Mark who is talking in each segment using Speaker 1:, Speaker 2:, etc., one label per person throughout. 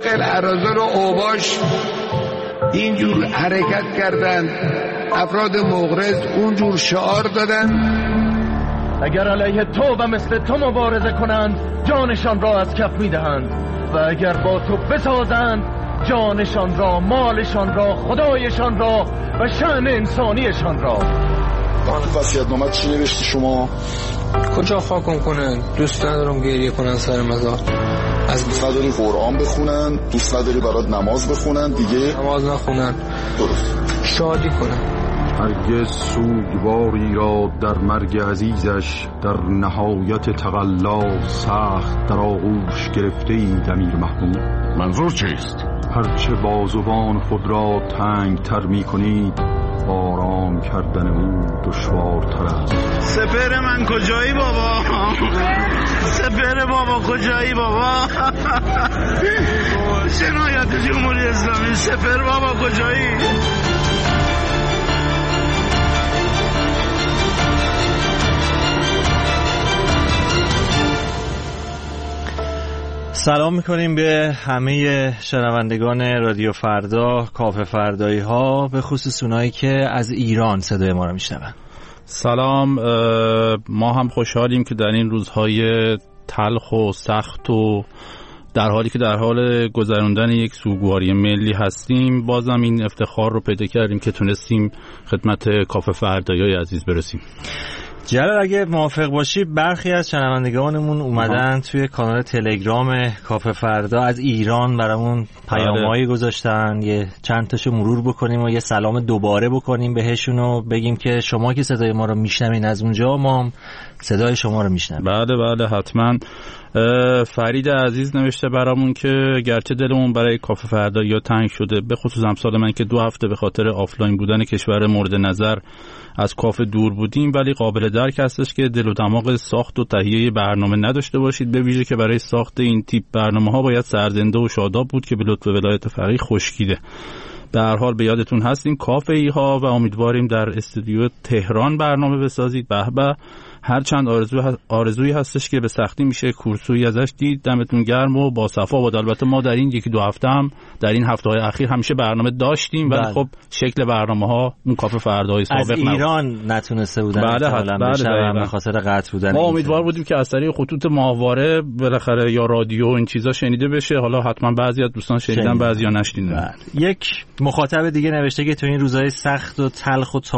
Speaker 1: الاراذل و اوباش اینجور حرکت کردند، افراد مغرض اونجور شعار دادن
Speaker 2: اگر علیه تو و مثل تو مبارزه کنند جانشان را از کف میدهند و اگر با تو بسازند جانشان را، مالشان را، خدایشان را و شأن انسانیشان را.
Speaker 3: وصیت‌نامه چی نوشتی شما؟
Speaker 4: کجا خاکم کنن؟ دوست ندارم گریه کنن سر مزار.
Speaker 3: از دوست نداری قرآن بخونن، دوست نداری برات نماز بخونن، دیگه
Speaker 4: نماز نخونن،
Speaker 3: درست
Speaker 4: شادی کنن.
Speaker 5: هرگز سوگواری را در مرگ عزیزش در نهایت تقلا سخت در آغوش گرفته اید امیر محمود.
Speaker 6: منظور چیست؟
Speaker 5: هرچه بازوان خود را تنگ تر می کنید آرام کردن او دشوارتر است.
Speaker 7: سپر من کجایی بابا؟ سپر بابا کجایی بابا؟ جنایت جمهوری اسلامی، سپر بابا کجایی؟
Speaker 8: سلام میکنیم به همه شنوندگان رادیو فردا، کافه فردایی ها، به خصوص اونایی که از ایران صدای ما رو میشنون.
Speaker 9: سلام، ما هم خوشحالیم که در این روزهای تلخ و سخت و در حالی که در حال گذراندن یک سوگواری ملی هستیم بازم این افتخار رو پیدا کردیم که تونستیم خدمت کافه فردایی عزیز برسیم.
Speaker 8: جلال اگه موافق باشی برخی از شنوندگانمون اومدن توی کانال تلگرام کافه فردا از ایران برامون پیامایی گذاشتن، یه چند تاشو مرور بکنیم و یه سلام دوباره بکنیم بهشون و بگیم که شما که صدای ما رو میشنوین از اونجا، ما هم صدای شما رو میشنویم.
Speaker 9: بله حتما. فرید عزیز نوشته برامون که گرچه دلمون برای کافه فردایی تنگ شده، به خصوص امسال من که 2 هفته به خاطر آفلاین بودن کشور مورد نظر از کافه دور بودیم، ولی قابل درک هستش که دل و دماغ ساخت و تهیه برنامه نداشته باشید، به ویژه که برای ساخت این تیپ برنامه‌ها باید سرزنده و شاداب بود که به لطف ولایت فقیه خشکیده. به هر حال به یادتون هستیم کافه ای ها و امیدواریم در استودیو تهران برنامه بسازید. به هرچند آرزویی هستش که به سختی میشه کورسویی ازش دید. دمتون گرم و با صفا بود. البته ما در این 1-2 هفته هم در این هفته‌های اخیر همیشه برنامه داشتیم، ولی خب شکل برنامه‌ها اون کافه فردای سابق
Speaker 8: از ایران نتونسته بودن به خاطر قطع بودن.
Speaker 9: ما امیدوار بودیم که از طریق خطوط ماهواره بالاخره یا رادیو این چیزا شنیده بشه. حالا حتما بعضی از دوستان شنیدن، بعضیا نشنیدن.
Speaker 8: یک مخاطب دیگه نوشته که تو این روزهای سخت و تلخ و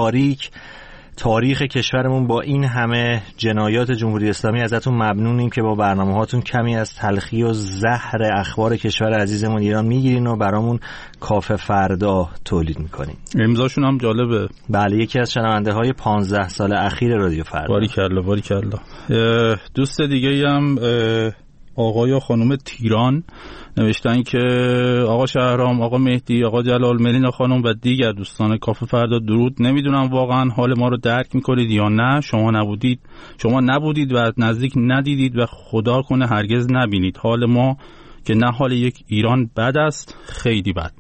Speaker 8: تاریخ کشورمون با این همه جنایات جمهوری اسلامی ازتون ممنونیم که با برنامه‌هاتون کمی از تلخی و زهر اخبار کشور عزیزمون ایران میگیرین و برامون کافه فردا تولید میکنین.
Speaker 9: امضاشون هم جالبه.
Speaker 8: بله، یکی از شنونده‌های 15 سال اخیر رادیو فردا.
Speaker 9: باریکلا. دوست دیگه‌ای هم آقا یا خانم تیران نوشتن که آقا شهرام، آقا مهدی، آقا جلال، ملینا خانم و دیگر دوستان کافه فردا درود. نمیدونم واقعا حال ما رو درک میکنید یا نه. شما نبودید و نزدیک ندیدید و خدا کنه هرگز نبینید. حال ما که نه حال یک ایران بد است، خیلی بد.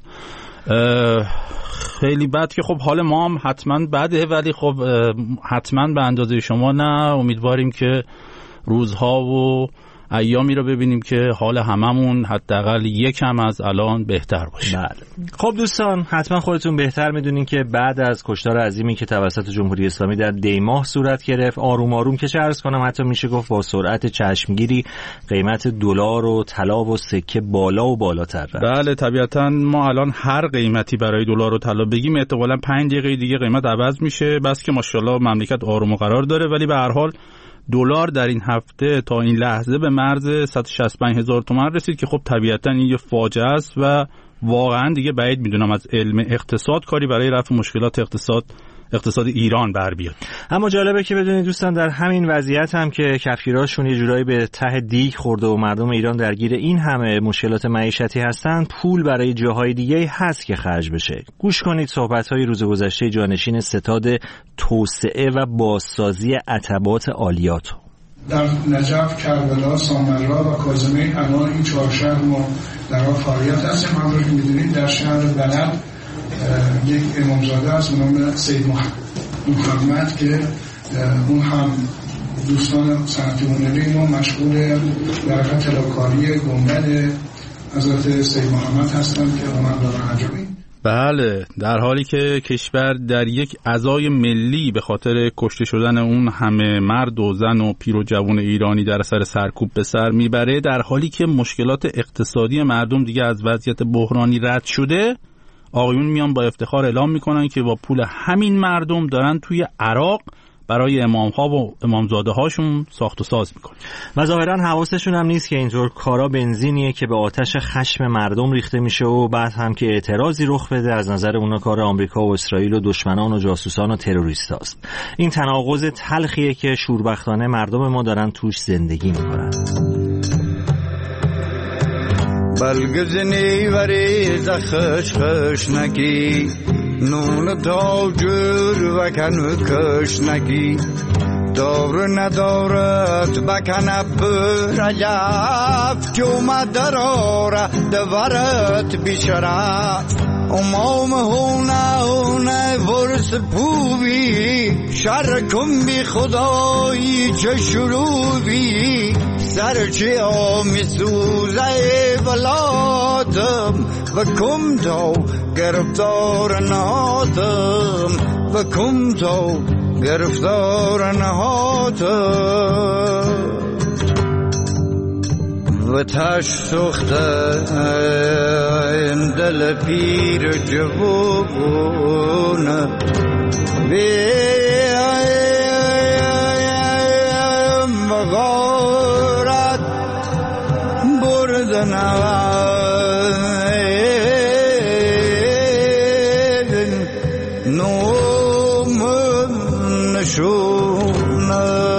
Speaker 9: خیلی بد که خب حال ما هم حتما بده، ولی خب حتما به اندازه شما نه. امیدواریم که روزها و ایامی رو ببینیم که حال هممون حداقل یکم از الان بهتر باشه.
Speaker 8: بله. خب دوستان، حتما خودتون بهتر میدونین که بعد از کشتار عظیمی که توسط جمهوری اسلامی در دیماه صورت گرفت، آروم آروم که چه عرض کنم، حتی میشه گفت با سرعت چشمگیری قیمت دلار و طلا و سکه بالا و بالاتر رفت.
Speaker 9: بله طبیعتا ما الان هر قیمتی برای دلار و طلا بگیم احتمالاً 5 دقیقه دیگه قیمت عوض میشه، بس که ماشاءالله مملکت آروم و قرار داره. ولی به هر حال دلار در این هفته تا این لحظه به مرز 165,000 تومان رسید که خب طبیعتا این یه فاجعه است و واقعا دیگه بعید میدونم از علم اقتصاد کاری برای رفع مشکلات اقتصاد ایران بر بیاد.
Speaker 8: اما جالبه که بدونید دوستان، در همین وضعیت هم که کفگیراشون یه جورایی به ته دیگ خورده و مردم ایران درگیر این همه مشکلات معیشتی هستن، پول برای جاهای دیگه هست که خرج بشه. گوش کنید صحبت‌های روز گذشته جانشین ستاد توسعه و بازسازی عتبات عالیات.
Speaker 10: در نجف، کربلا، سامرا و کاظمی الان این 4 شهر ما در حال فعالیت هستیم. همونطور که می‌دونید در شهر بلد یک امامزاده است به نام سید محمد که اون هم دوستان صنعتی هنری ما مشغول در طلاکاری گنبد حضرت سید محمد هستند که اونا دارن انجام.
Speaker 9: بله، در حالی که کشور در یک عزای ملی به خاطر کشته شدن اون همه مرد و زن و پیر و جوان ایرانی در اثر سرکوب به سر میبره، در حالی که مشکلات اقتصادی مردم دیگه از وضعیت بحرانی رد شده، آقایون میان با افتخار اعلام میکنن که با پول همین مردم دارن توی عراق برای امام‌ها و امامزاده هاشون ساخت و ساز میکنن
Speaker 8: و ظاهرا حواسشون هم نیست که اینطور کارا بنزینیه که به آتش خشم مردم ریخته میشه و بعد هم که اعتراضی رخ بده از نظر اونا کار آمریکا و اسرائیل و دشمنان و جاسوسان و تروریستاست. این تناقض تلخیه که شوربختانه مردم ما دارن توش زندگی میکنن.
Speaker 6: بلگزنی وری زخش خش نگی نون تاجر و کن کش نگی دور ندارد بکن برجف جوم دراره دورت بیشرف امام هونه ورس پوبی شرکم بی خدایی چه شروبی سرچه آمی سوزه ولادم و کم تو گرفتار نهادم و کم تو گرفتار نهادم و تش سخته این دل پیر جوونه بیم غارت بردن نوم نشونه.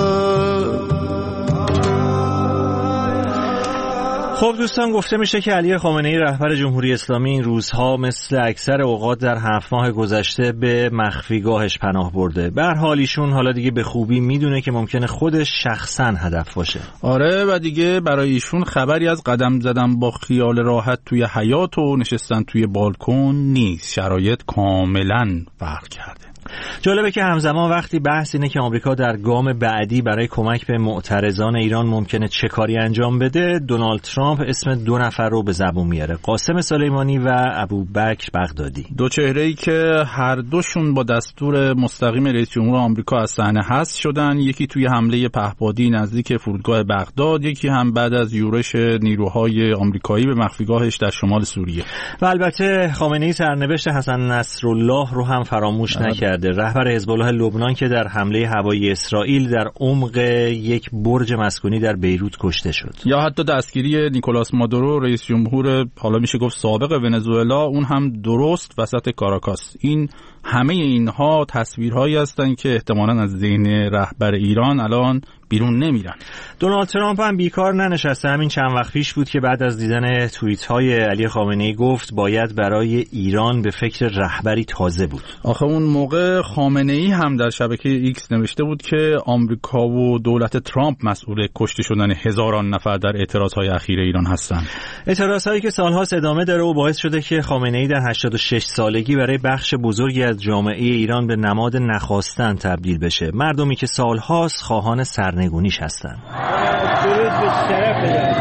Speaker 8: خب دوستان، گفته میشه که علی خامنه‌ای رهبر جمهوری اسلامی این روزها مثل اکثر اوقات در 7 ماه گذشته به مخفیگاهش پناه برده. به هر حال ایشون حالا دیگه به خوبی میدونه که ممکنه خودش شخصا هدف باشه.
Speaker 9: آره، و دیگه برای ایشون خبری از قدم زدن با خیال راحت توی حیاط و نشستن توی بالکن نیست. شرایط کاملا فرق کرده.
Speaker 8: جالبه که همزمان وقتی بحث اینه که آمریکا در گام بعدی برای کمک به معترضان ایران ممکنه چه کاری انجام بده، دونالد ترامپ اسم 2 نفر رو به زبون میاره: قاسم سلیمانی و ابوبکر بغدادی.
Speaker 9: دو چهره‌ای که هر دوشون با دستور مستقیم رئیس جمهور آمریکا از صحنه حذف شدن، یکی توی حمله پهپادی نزدیک فرودگاه بغداد، یکی هم بعد از یورش نیروهای آمریکایی به مخفیگاهش در شمال سوریه.
Speaker 8: و البته خامنه‌ای سرنوشت حسن نصرالله رو هم فراموش نکرد. رهبر حزب الله لبنان که در حمله هوایی اسرائیل در عمق یک برج مسکونی در بیروت کشته شد.
Speaker 9: یا حتی دستگیری نیکولاس مادورو، رئیس جمهور حالا میشه گفت سابق ونزوئلا، اون هم درست وسط کاراکاس. این همه اینها تصویرهایی هستند که احتمالاً از ذهن رهبر ایران الان بیرون نمیرن.
Speaker 8: دونالد ترامپ هم بیکار ننشسته. همین چند وقت پیش بود که بعد از دیدن توییت‌های علی خامنه‌ای گفت باید برای ایران به فکر رهبری تازه بود.
Speaker 9: آخه اون موقع خامنه‌ای هم در شبکه ایکس نوشته بود که آمریکا و دولت ترامپ مسئول کشته شدن هزاران نفر در اعتراضهای اخیر ایران هستند.
Speaker 8: اعتراضهایی که سال‌هاست ادامه داره و باعث شده که خامنه‌ای در 86 سالگی برای بخش بزرگی از جامعه ایران به نماد نخواستن تبدیل بشه. مردمی که سال‌هاست خواهان سرنگونیش هستند. درود به شرف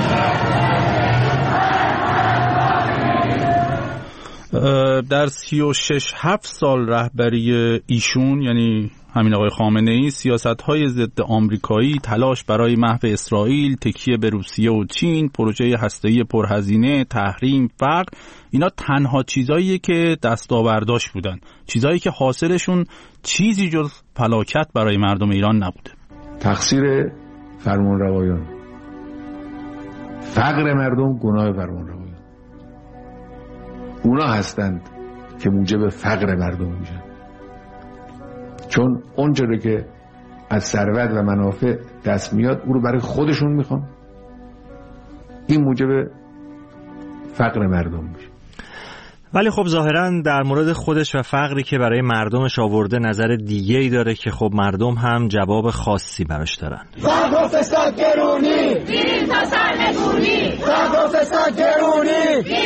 Speaker 9: در 36-7 سال رهبری ایشون، یعنی همین آقای خامنه‌ای، سیاست‌های ضد آمریکایی، تلاش برای محو اسرائیل، تکیه به روسیه و چین، پروژه هسته‌ای پرهزینه، تحریم، فقر، اینا تنها چیزاییه که دستاورداش بودن، چیزایی که حاصلشون چیزی جز فلاکت برای مردم ایران نبوده.
Speaker 11: تقصیر فرمانروایان، فقر مردم گناه فرمانروایان، اونا هستند که موجب فقر مردم میشن، چون اونجوری که از ثروت و منافع دست میاد او رو برای خودشون میخوان، این موجب فقر مردم میشه.
Speaker 8: ولی خب ظاهرا در مورد خودش و فقری که برای مردمش آورده نظر دیگه‌ای داره که خب مردم هم جواب خاصی براش دارن.
Speaker 12: فقر و فساد گرونی، بریم تا سرنگونی. فقر و فساد گرونی، بریم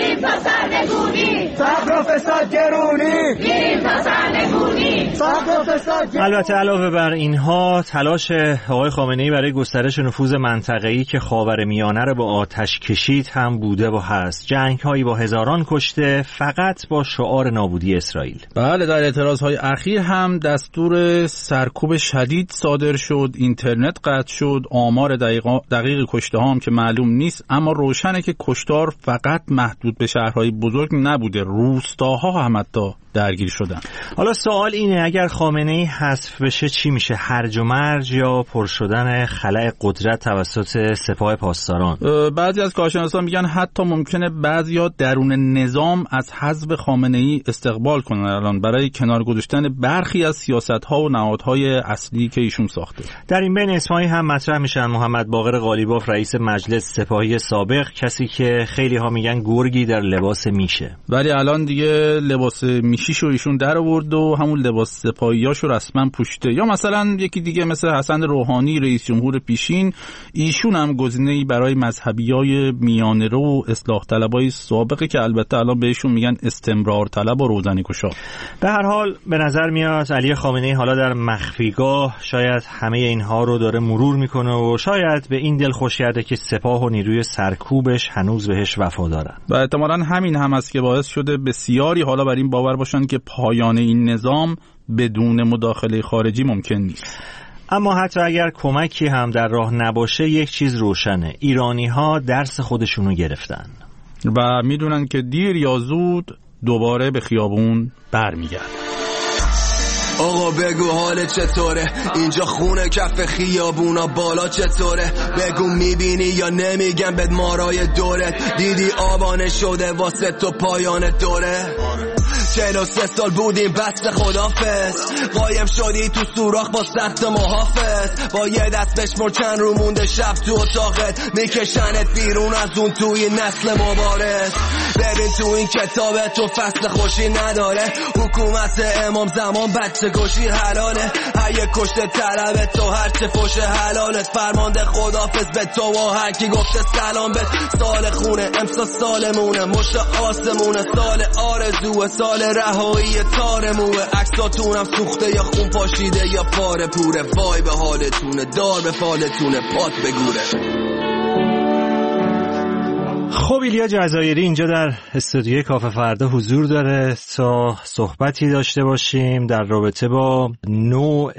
Speaker 12: میریم تا سرنگونی،
Speaker 6: صبر و فساد گرونی،
Speaker 12: میریم تا سرنگونی،
Speaker 6: صبر و فساد گرونی.
Speaker 8: البته علاوه بر اینها تلاش آقای خامنه‌ای برای گسترش نفوذ منطقه‌ای که خاورمیانه رو به آتش کشید هم بوده و هست. جنگ‌هایی با هزاران کشته فقط با شعار نابودی اسرائیل.
Speaker 9: بله، در اعتراضهای اخیر هم دستور سرکوب شدید صادر شد، اینترنت قطع شد، آمار دقیق کشته ها هم که معلوم نیست، اما روشنه که کشتار فقط محدود به شهرهای بزرگ نبوده، روستاها هم حتی درگیر شدن.
Speaker 8: حالا سوال اینه اگر خامنه‌ای حذف بشه چی میشه؟ هرج و مرج یا پر شدن خلأ قدرت توسط سپاه پاسداران؟
Speaker 9: بعضی از کارشناسان میگن حتی ممکنه بعضیا درون نظام از حذف خامنه‌ای استقبال کنن الان برای کنار گذاشتن برخی از سیاست‌ها و نهادهای اصلی که ایشون ساخته.
Speaker 8: در این بین اسمایی هم مطرح میشن. محمد باقر قالیباف رئیس مجلس سپاهی سابق، کسی که خیلی ها میگن گرگی در لباس میشه،
Speaker 9: ولی الان دیگه لباس میشیشو ایشون در آورد و همون لباس سپاهیاشو رسما پوشیده. یا مثلا یکی دیگه مثل حسن روحانی رئیس جمهور پیشین، ایشون هم گزینه‌ای برای مذهبیای میانه‌رو و اصلاح طلبای سابقه که البته الان بهشون میگن استمرار طلب و روزنه‌گشا.
Speaker 8: به هر حال به نظر میاد علی خامنه‌ای حالا در مخفیگاه شاید همه اینها رو داره مرور میکنه و شاید به این دل خوش کرده که سپاه و نیروی سرکوبش هنوز بهش وفادارن.
Speaker 9: و احتمالاً همین هم است که باعث شده بسیاری حالا بر این باور باشن که پایان این نظام بدون مداخله خارجی ممکن نیست.
Speaker 8: اما حتی اگر کمکی هم در راه نباشه یک چیز روشنه، ایرانی‌ها درس خودشونو گرفتن
Speaker 9: و میدونن که دیر یا زود دوباره به خیابون برمیگردن.
Speaker 13: آقا بگو حال چطوره؟ اینجا خونه کف خیابونا بالا چطوره؟ بگو میبینی یا نمیگم بد مارای دورت؟ دیدی آبانه شده واسه تو پایان دوره؟ 43 سال بودیم بست خدافظ، قایم شدی تو سوراخ با سخت محافظ، با یه دست بشمر چند رو مونده شب تو اتاقت، میکشنت بیرون از اون توی نسل مبارز. ببین تو این کتاب تو فصل خوشی نداره، حکومت امام زمان بچه کشی حلاله، هیه کشته طلبه تو هرچه فوش حلالت، فرمانده خدافظ به تو و هر کی گفته سلام بد. سال خونه امسا سالمونه، مشت آسمونه، سال آرزوه، سال رهایی تارموه، عکساتونم سوخته یا خون پاشیده یا پاره پوره، وای به حالتونه دار به فالتونه پات بگوره.
Speaker 8: خب ایلیا جزایری اینجا در استودیوی کافه فردا حضور داره تا صحبتی داشته باشیم در رابطه با نوع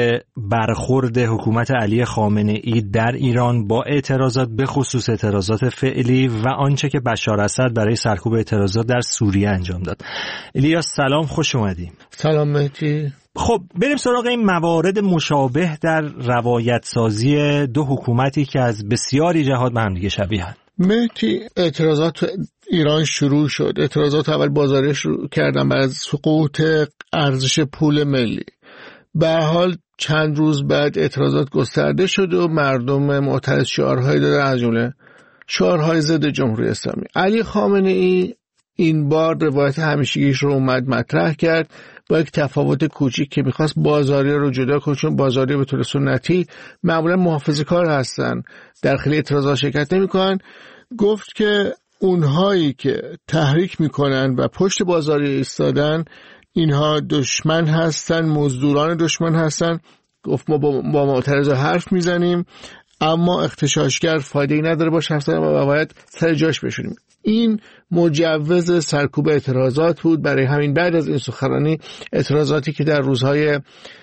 Speaker 8: برخورد حکومت علی خامنه‌ای در ایران با اعتراضات، به خصوص اعتراضات فعلی و آنچه که بشار اسد برای سرکوب اعتراضات در سوریه انجام داد. ایلیا سلام، خوش اومدیم.
Speaker 14: سلام مهدی.
Speaker 8: خب بریم سراغ این موارد مشابه در روایت سازی دو حکومتی که از بسیاری جهات به هم دیگه شبیه‌اند.
Speaker 14: مهدی، اعتراضات ایران شروع شد. اعتراضات اول بازاری شروع کردن بعد از سقوط ارزش پول ملی. به هر حال چند روز بعد اعتراضات گسترده شد و مردم معترض شعارهایی دادن، از جمله شعارهای ضد جمهوری اسلامی. علی خامنه‌ای این بار روایت همیشگیش رو اومد مطرح کرد با یک تفاوت کوچیک که میخواست بازاری رو جدا کنه، چون بازاری به طور سنتی معمولا محافظه‌کار هستن، در خیلی اعتراضات شرکت نمی‌کنن. گفت که اونهایی که تحریک میکنن و پشت بازاری ایستادن اینها دشمن هستن، مزدوران دشمن هستن. گفت ما با معترضا حرف میزنیم اما اغتشاشگر فایده‌ای نداره باش حرف زدن و باید سر جاش بشونیم. این مجوز سرکوب اعتراضات بود. برای همین بعد از این سخنرانی اعتراضاتی که در روزهای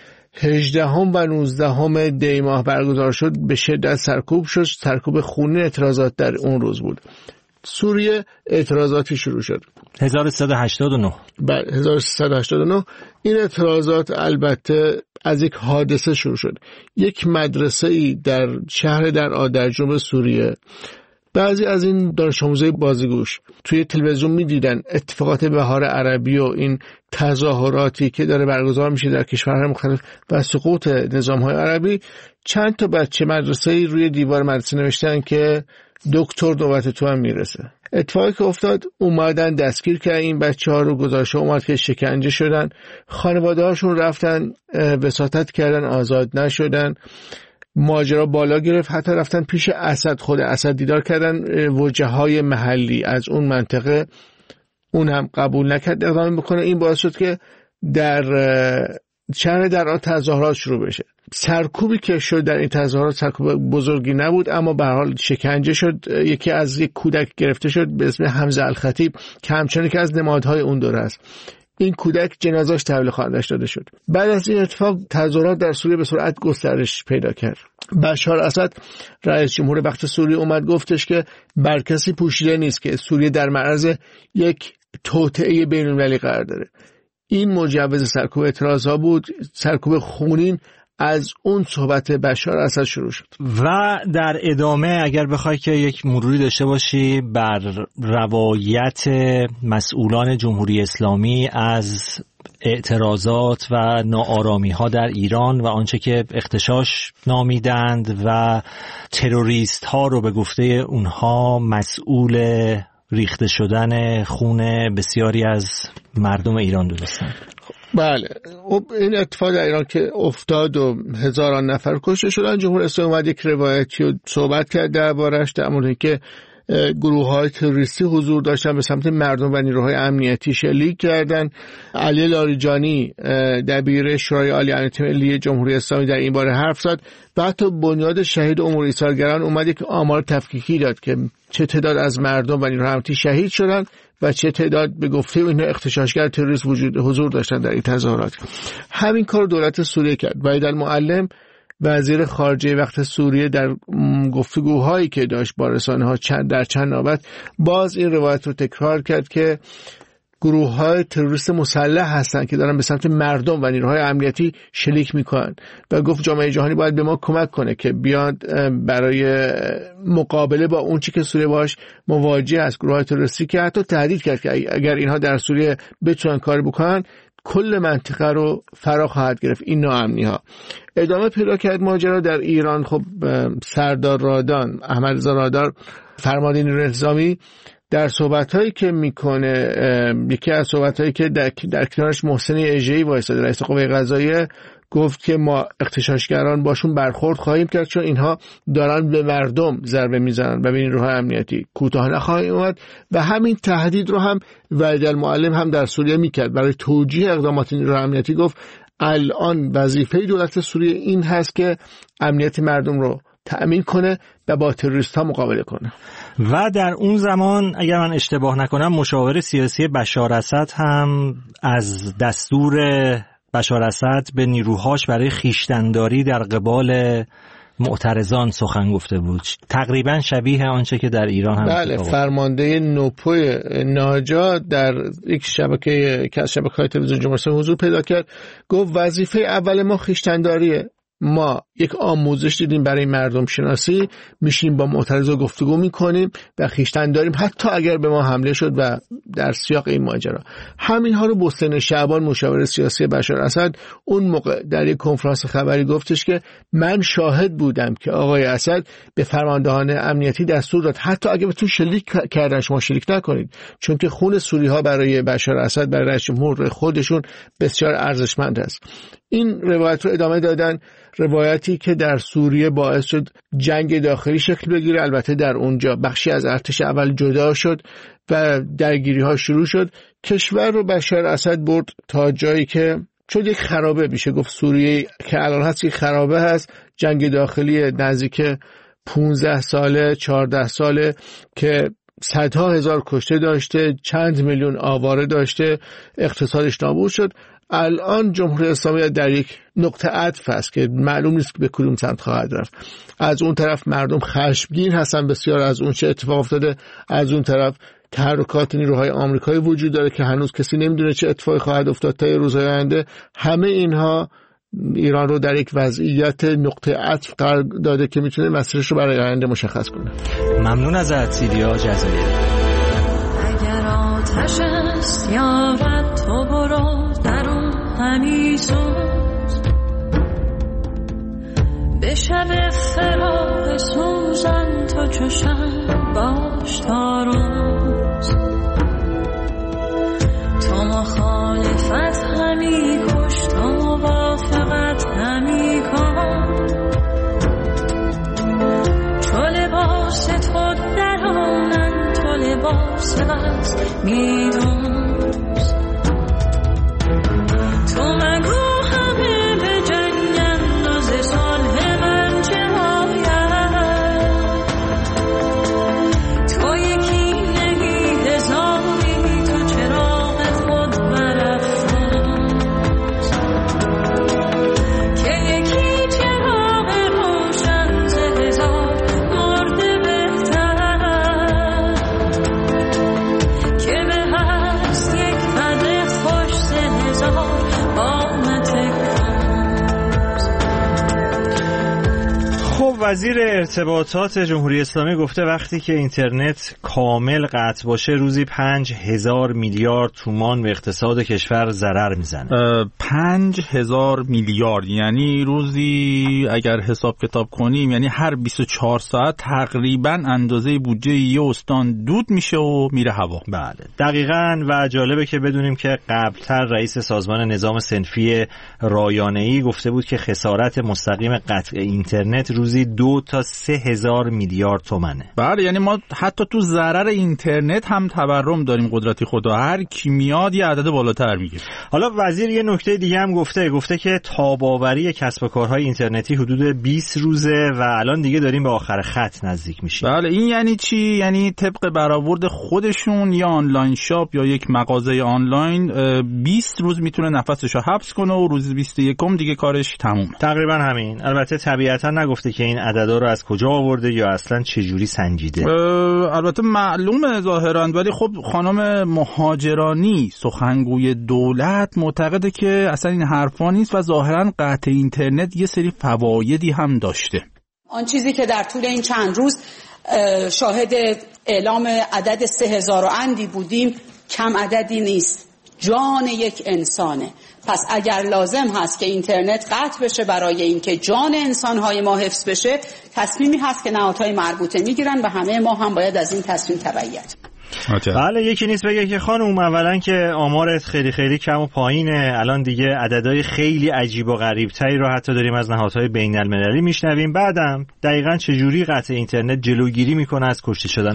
Speaker 14: 18 و 19 دی ماه برگزار شد به شدت سرکوب شد. سرکوب خونین اعتراضات در اون روز بود. سوریه اعتراضاتی شروع شد
Speaker 8: 1389.
Speaker 14: بعد 1389 این اعتراضات البته از یک حادثه شروع شد. یک مدرسه‌ای در شهر درعا در جنوب سوریه، بعضی از این دانش آموزای بازیگوش توی تلویزیون می‌دیدن اتفاقات بهار عربی و این تظاهراتی که داره برگزار میشه در کشورهای مختلف و سقوط نظام‌های عربی. چند تا بچه مدرسه‌ای روی دیوار مدرسه نوشتن که دکتر نوبت تو هم میرسه. اتفاقی که افتاد اومدن دستگیر کردن این بچه‌ها رو، گزارش اومد که شکنجه شدن، خانواده‌هاشون رفتن وساطت کردن، آزاد نشدن. ماجرا بالا گرفت، حتی رفتن پیش اسد، خود اسد دیدار کردن، وجهای محلی از اون منطقه، اون هم قبول نکرد اقدام بکنه. این باعث شد که در شهر درعا تظاهرات شروع بشه. سرکوبی که شد در این تظاهرات سرکوب بزرگی نبود، اما به هر حال شکنجه شد. یکی از یک کودک گرفته شد به اسم حمزه الخطیب که همچنان که از نمادهای اون دوره است. این کودک جنازه‌اش تحویل خانواده‌اش داده شد. بعد از این اتفاق تظاهرات در سوریه به سرعت گسترش پیدا کرد. بشار اسد رئیس جمهور وقت سوریه اومد گفتش که بر کسی پوشیده نیست که سوریه در معرض یک توطئه بین‌المللی قرار داره. این مجوز سرکوب اعتراضا بود، سرکوب خونین از اون صحبت بشار اسد شروع شد.
Speaker 8: و در ادامه اگر بخوای که یک مروری داشته باشی بر روایت مسئولان جمهوری اسلامی از اعتراضات و ناآرامی ها در ایران و آنچه که اغتشاش نامیدند و تروریست ها رو به گفته اونها مسئول ریخته شدن خون بسیاری از مردم ایران دونستند.
Speaker 14: بله، این اتفاق در ایران که افتاد و هزاران نفر کشته شدن، جمهوری اسلامی اومد یک روایتی رو صحبت کرد دربارش، در مورد که گروه‌های تروریستی حضور داشتن به سمت مردم و نیروهای امنیتی شلیک کردن. علی لاریجانی دبیر شورای عالی امنیت ملی جمهوری اسلامی در این باره حرف زد و حتی بنیاد شهید امور ایثارگران اومد یک آمار تفکیکی داد که چه تعداد از مردم و نیروهای امنیتی شهید شدن و چه تعداد به گفته اینها اغتشاشگر تروریست حضور داشتن در این تظاهرات. همین کار دولت سوریه کرد. وحید المعلم وزیر خارجه وقت سوریه در گفتگوهایی که داشت با رسانه‌ها در چند نوبت باز این روایت رو تکرار کرد که گروه‌های تروریست مسلح هستند که دارن به سمت مردم و نیروهای امنیتی شلیک میکنن و گفت جامعه جهانی باید به ما کمک کنه که بیاد برای مقابله با اون چی که سوریه باش مواجه است، گروه‌های تروریستی، که حتی تهدید کرد که اگر اینها در سوریه بتونن کاری بکنن کل منطقه رو فرا خواهد گرفت این ناامنی‌ها. ادامه پیدا کرد ماجرا در ایران. خب سردار رادان، احمد رضا رادان، فرمانده نیروی انتظامی، در صحبت‌هایی که میکنه، یکی از صحبت‌هایی که در کنارش محسن اژه‌ای وایساده رئیس قوه قضاییه، گفت که ما اغتشاشگران باشون برخورد خواهیم کرد چون اینها دارن به مردم ضربه میزنن و به نیروهای امنیتی کوتاه نخواهیم اومد. و همین تهدید رو هم وحید المعلم هم در سوریه میکرد. برای توجیه اقدامات نیروهای امنیتی گفت الان وظیفه دولت سوریه این هست که امنیت مردم رو تأمین کنه و با تروریست ها مقابله کنه.
Speaker 8: و در اون زمان اگر من اشتباه نکنم مشاور سیاسی بشار اسد هم از دستور بشار اسد به نیروهاش برای خویشتن‌داری در قبال معترضان سخن گفته بود، تقریبا شبیه آنچه که در ایران هم
Speaker 14: بله، فرمانده نوپوی ناجا در یک شبکه که از شبکه‌های تلویزیون جمهوری اسلامی حضور پیدا کرد، گفت وظیفه اول ما خویشتن‌داریه. ما یک آموزش دیدیم برای مردم شناسی، میشیم با معترضا گفتگو میکنیم و خویشتن داریم حتی اگر به ما حمله شد. و در سیاق این ماجرا همین ها رو بستان شعبان مشاور سیاسی بشار اسد اون موقع در یک کنفرانس خبری گفتش که من شاهد بودم که آقای اسد به فرماندهان امنیتی دستور داد حتی اگر بهتون شلیک کردن شما شلیک نکنید، چون که خون سوری ها برای بشار اسد، برای رئیس جمهور خودشون بسیار ارزشمند است. این روایت رو ادامه دادن، روایتی که در سوریه باعث شد جنگ داخلی شکل بگیره. البته در اونجا بخشی از ارتش اول جدا شد و درگیری ها شروع شد. کشور رو بشار اسد برد تا جایی که شد یک خرابه، میشه گفت سوریه که الان هست یک خرابه هست. جنگ داخلی نزدیک 15 ساله 14 ساله که صدها هزار کشته داشته، چند میلیون آواره داشته، اقتصادش نابود شد. الان جمهوری اسلامی در یک نقطه عطف است که معلوم نیست به کدوم سمت خواهد رفت. از اون طرف مردم خشمگین هستن بسیار از اون چه اتفاق افتاده، از اون طرف تحرکات نیروهای آمریکایی وجود داره که هنوز کسی نمیدونه چه اتفاقی خواهد افتاد تا روزهای آینده. همه اینها ایران رو در یک وضعیت نقطه عطف قرار داده که میتونه مسیرش رو برای آینده مشخص کنه.
Speaker 8: ممنون ازت سیدیا جزایری.
Speaker 15: اگر آتش است یارد تو برو در اون همی سوز، به شب فراق سوزن تو چشم باش تا روز. تو مخالفت همی کش، تو موافقت همی کن، فاصله است میدونست تو مگو همه به جنگن و ز صلح من چه باید تو یکی نگی هزاری تو چراغ خود برافروز که یکی چراغ روشن ز هزار مرده بهتر که به هست یک بد خوش ز هزار قامت
Speaker 8: خب وزیر ارتباطات جمهوری اسلامی گفته وقتی که اینترنت کامل قطع باشه روزی 5,000 میلیارد تومان به اقتصاد کشور ضرر میزنه.
Speaker 9: 5,000 میلیارد یعنی روزی اگر حساب کتاب کنیم یعنی هر 24 ساعت تقریبا اندازه بودجه یه استان دود میشه و میره هوا.
Speaker 8: بله دقیقاً. و جالبه که بدونیم که قبلتر رئیس سازمان نظام صنفی رایانه‌ای گفته بود که خسارت مستقیم قطع اینترنت روزی 2 تا 3,000 میلیارد تومنه.
Speaker 9: بله یعنی ما حتی تو ضرر اینترنت هم تورم داریم قدرتی خدا، هر کی میاد یه عدد بالاتر میگه.
Speaker 8: حالا وزیر یه نکته دیگه هم گفته که تاب‌آوری کسب و کارهای اینترنتی حدود 20 روزه و الان دیگه داریم به آخر خط نزدیک میشیم.
Speaker 9: بله این یعنی چی؟ یعنی طبق برآورد خودشون یا آنلاین شاپ یا یک مغازه آنلاین 20 روز میتونه نفسشو حبس کنه و روز 21 دیگه کارش تمومه.
Speaker 8: تقریبا همین. البته طبیعتا نگفته که این عددا رو از کجا آورده یا اصلا چه جوری سنجیده.
Speaker 9: البته معلومه ظاهرا، ولی خب خانم مهاجرانی سخنگوی دولت معتقده که اصلا این حرفا نیست و ظاهرا قطع اینترنت یه سری فوایدی هم داشته.
Speaker 16: آن چیزی که در طول این چند روز شاهد اعلام عدد 3,000 اندی بودیم کم عددی نیست، جان یک انسانه. پس اگر لازم هست که اینترنت قطع بشه برای اینکه جان انسانهای ما حفظ بشه، تصمیمی هست که نهادهای مربوطه میگیرن و همه ما هم باید از این تصمیم تبعیت.
Speaker 8: بله یکی نیست بگه که خانم اولا که آمارت خیلی خیلی کم و پایینه، الان دیگه عددهای خیلی عجیب و غریب تری رو حتی داریم از نهادهای بین المللی میشنویم. بعدم دقیقاً چجوری قطع اینترنت جلوگیری میکنه از کشته شدن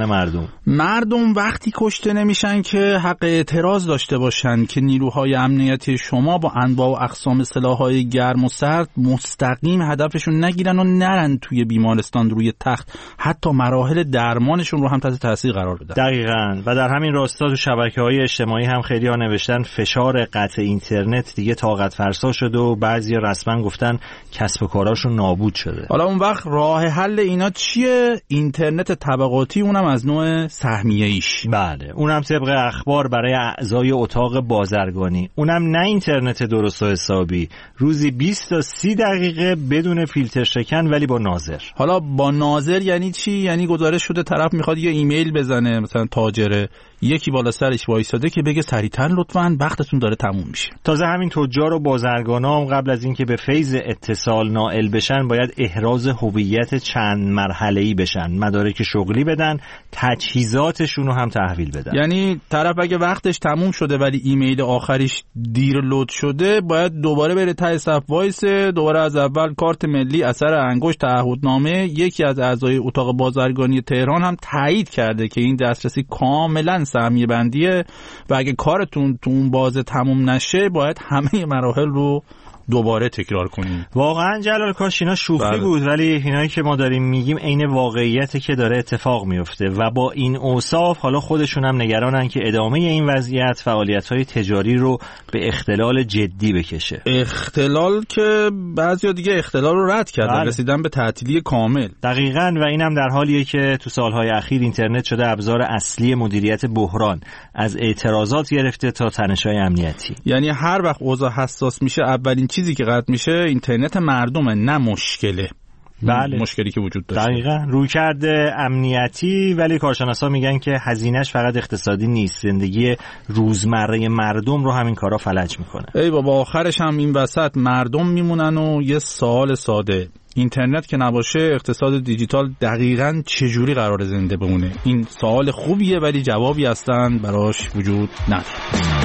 Speaker 8: مردم وقتی کشته نمیشن که حق اعتراض داشته باشن که نیروهای امنیتی شما با انواع و اقسام سلاح‌های گرم و سرد مستقیم هدفشون نگیرن و نرن توی بیمارستان روی تخت، حتی مراحل درمانشون رو هم تحت تاثیر قرار بدن. دقیقاً. و در همین راستا تو شبکه‌های اجتماعی هم خیلی ها نوشتن فشار قطع اینترنت دیگه طاقت فرسا شده و بعضیا رسما گفتن کسب و کاراشون نابود شده.
Speaker 9: حالا اون وقت راه حل اینا چیه؟ اینترنت طبقاتی، اونم از نوع سهمیه‌ایش.
Speaker 8: بله اونم طبق اخبار برای اعضای اتاق بازرگانی، اونم نه اینترنت درست و حسابی، روزی 20 تا 30 دقیقه بدون فیلتر شکن ولی با ناظر.
Speaker 9: حالا با ناظر یعنی چی؟ یعنی گزارش شده طرف میخواد یه ایمیل بزنه، مثلا تاجره، یکی بالا سرش وایساده که بگه سریعتر لطفاً وقتتون داره تموم میشه.
Speaker 8: تازه همین تجار و بازرگانا هم قبل از اینکه به فیض اتصال نائل بشن باید احراز هویت چند مرحله‌ای بشن، مدارک شغلی بدن، تجهیزاتشون رو هم تحویل بدن.
Speaker 9: یعنی طرف اگه وقتش تموم شده ولی ایمیل آخریش دیر لود شده باید دوباره بره ته صف وایسه، دوباره از اول کارت ملی، اثر انگشت، تعهدنامه. یکی از اعضای اتاق بازرگانی تهران هم تایید کرده که این دسترسی کاملا سهمیه بندیه و اگه کارتون تو اون بازه تموم نشه باید همه مراحل رو دوباره تکرار کنیم.
Speaker 8: واقعا جلال کاش اینا شوخی بود، ولی اینایی که ما داریم میگیم عین واقعیتی که داره اتفاق میفته و با این اوصاف حالا خودشون هم نگرانن که ادامه این وضعیت فعالیت‌های تجاری رو به اختلال جدی بکشه.
Speaker 9: اختلال که بعضیا دیگه اختلال رو رد کردن، رسیدن به تعطیلی کامل.
Speaker 8: دقیقاً. و اینم در حالیه که تو سالهای اخیر اینترنت شده ابزار اصلی مدیریت بحران، از اعتراضات گرفته تا تنش‌های امنیتی.
Speaker 9: یعنی هر وقت اوضاع حساس میشه اولین چیزی که قطع میشه اینترنت مردمه، نه مشکله.
Speaker 8: بله.
Speaker 9: مشکلی که وجود داشته.
Speaker 8: دقیقاً. رویکرد امنیتی، ولی کارشناسا میگن که هزینه‌اش فقط اقتصادی نیست، زندگی روزمره مردم رو همین کارا فلج میکنه.
Speaker 9: ای بابا آخرش هم این وسط مردم میمونن و یه سوال ساده، اینترنت که نباشه اقتصاد دیجیتال دقیقاً چجوری قرار زنده بمونه؟ این سوال خوبیه ولی جوابی اصلاً براش وجود نداره.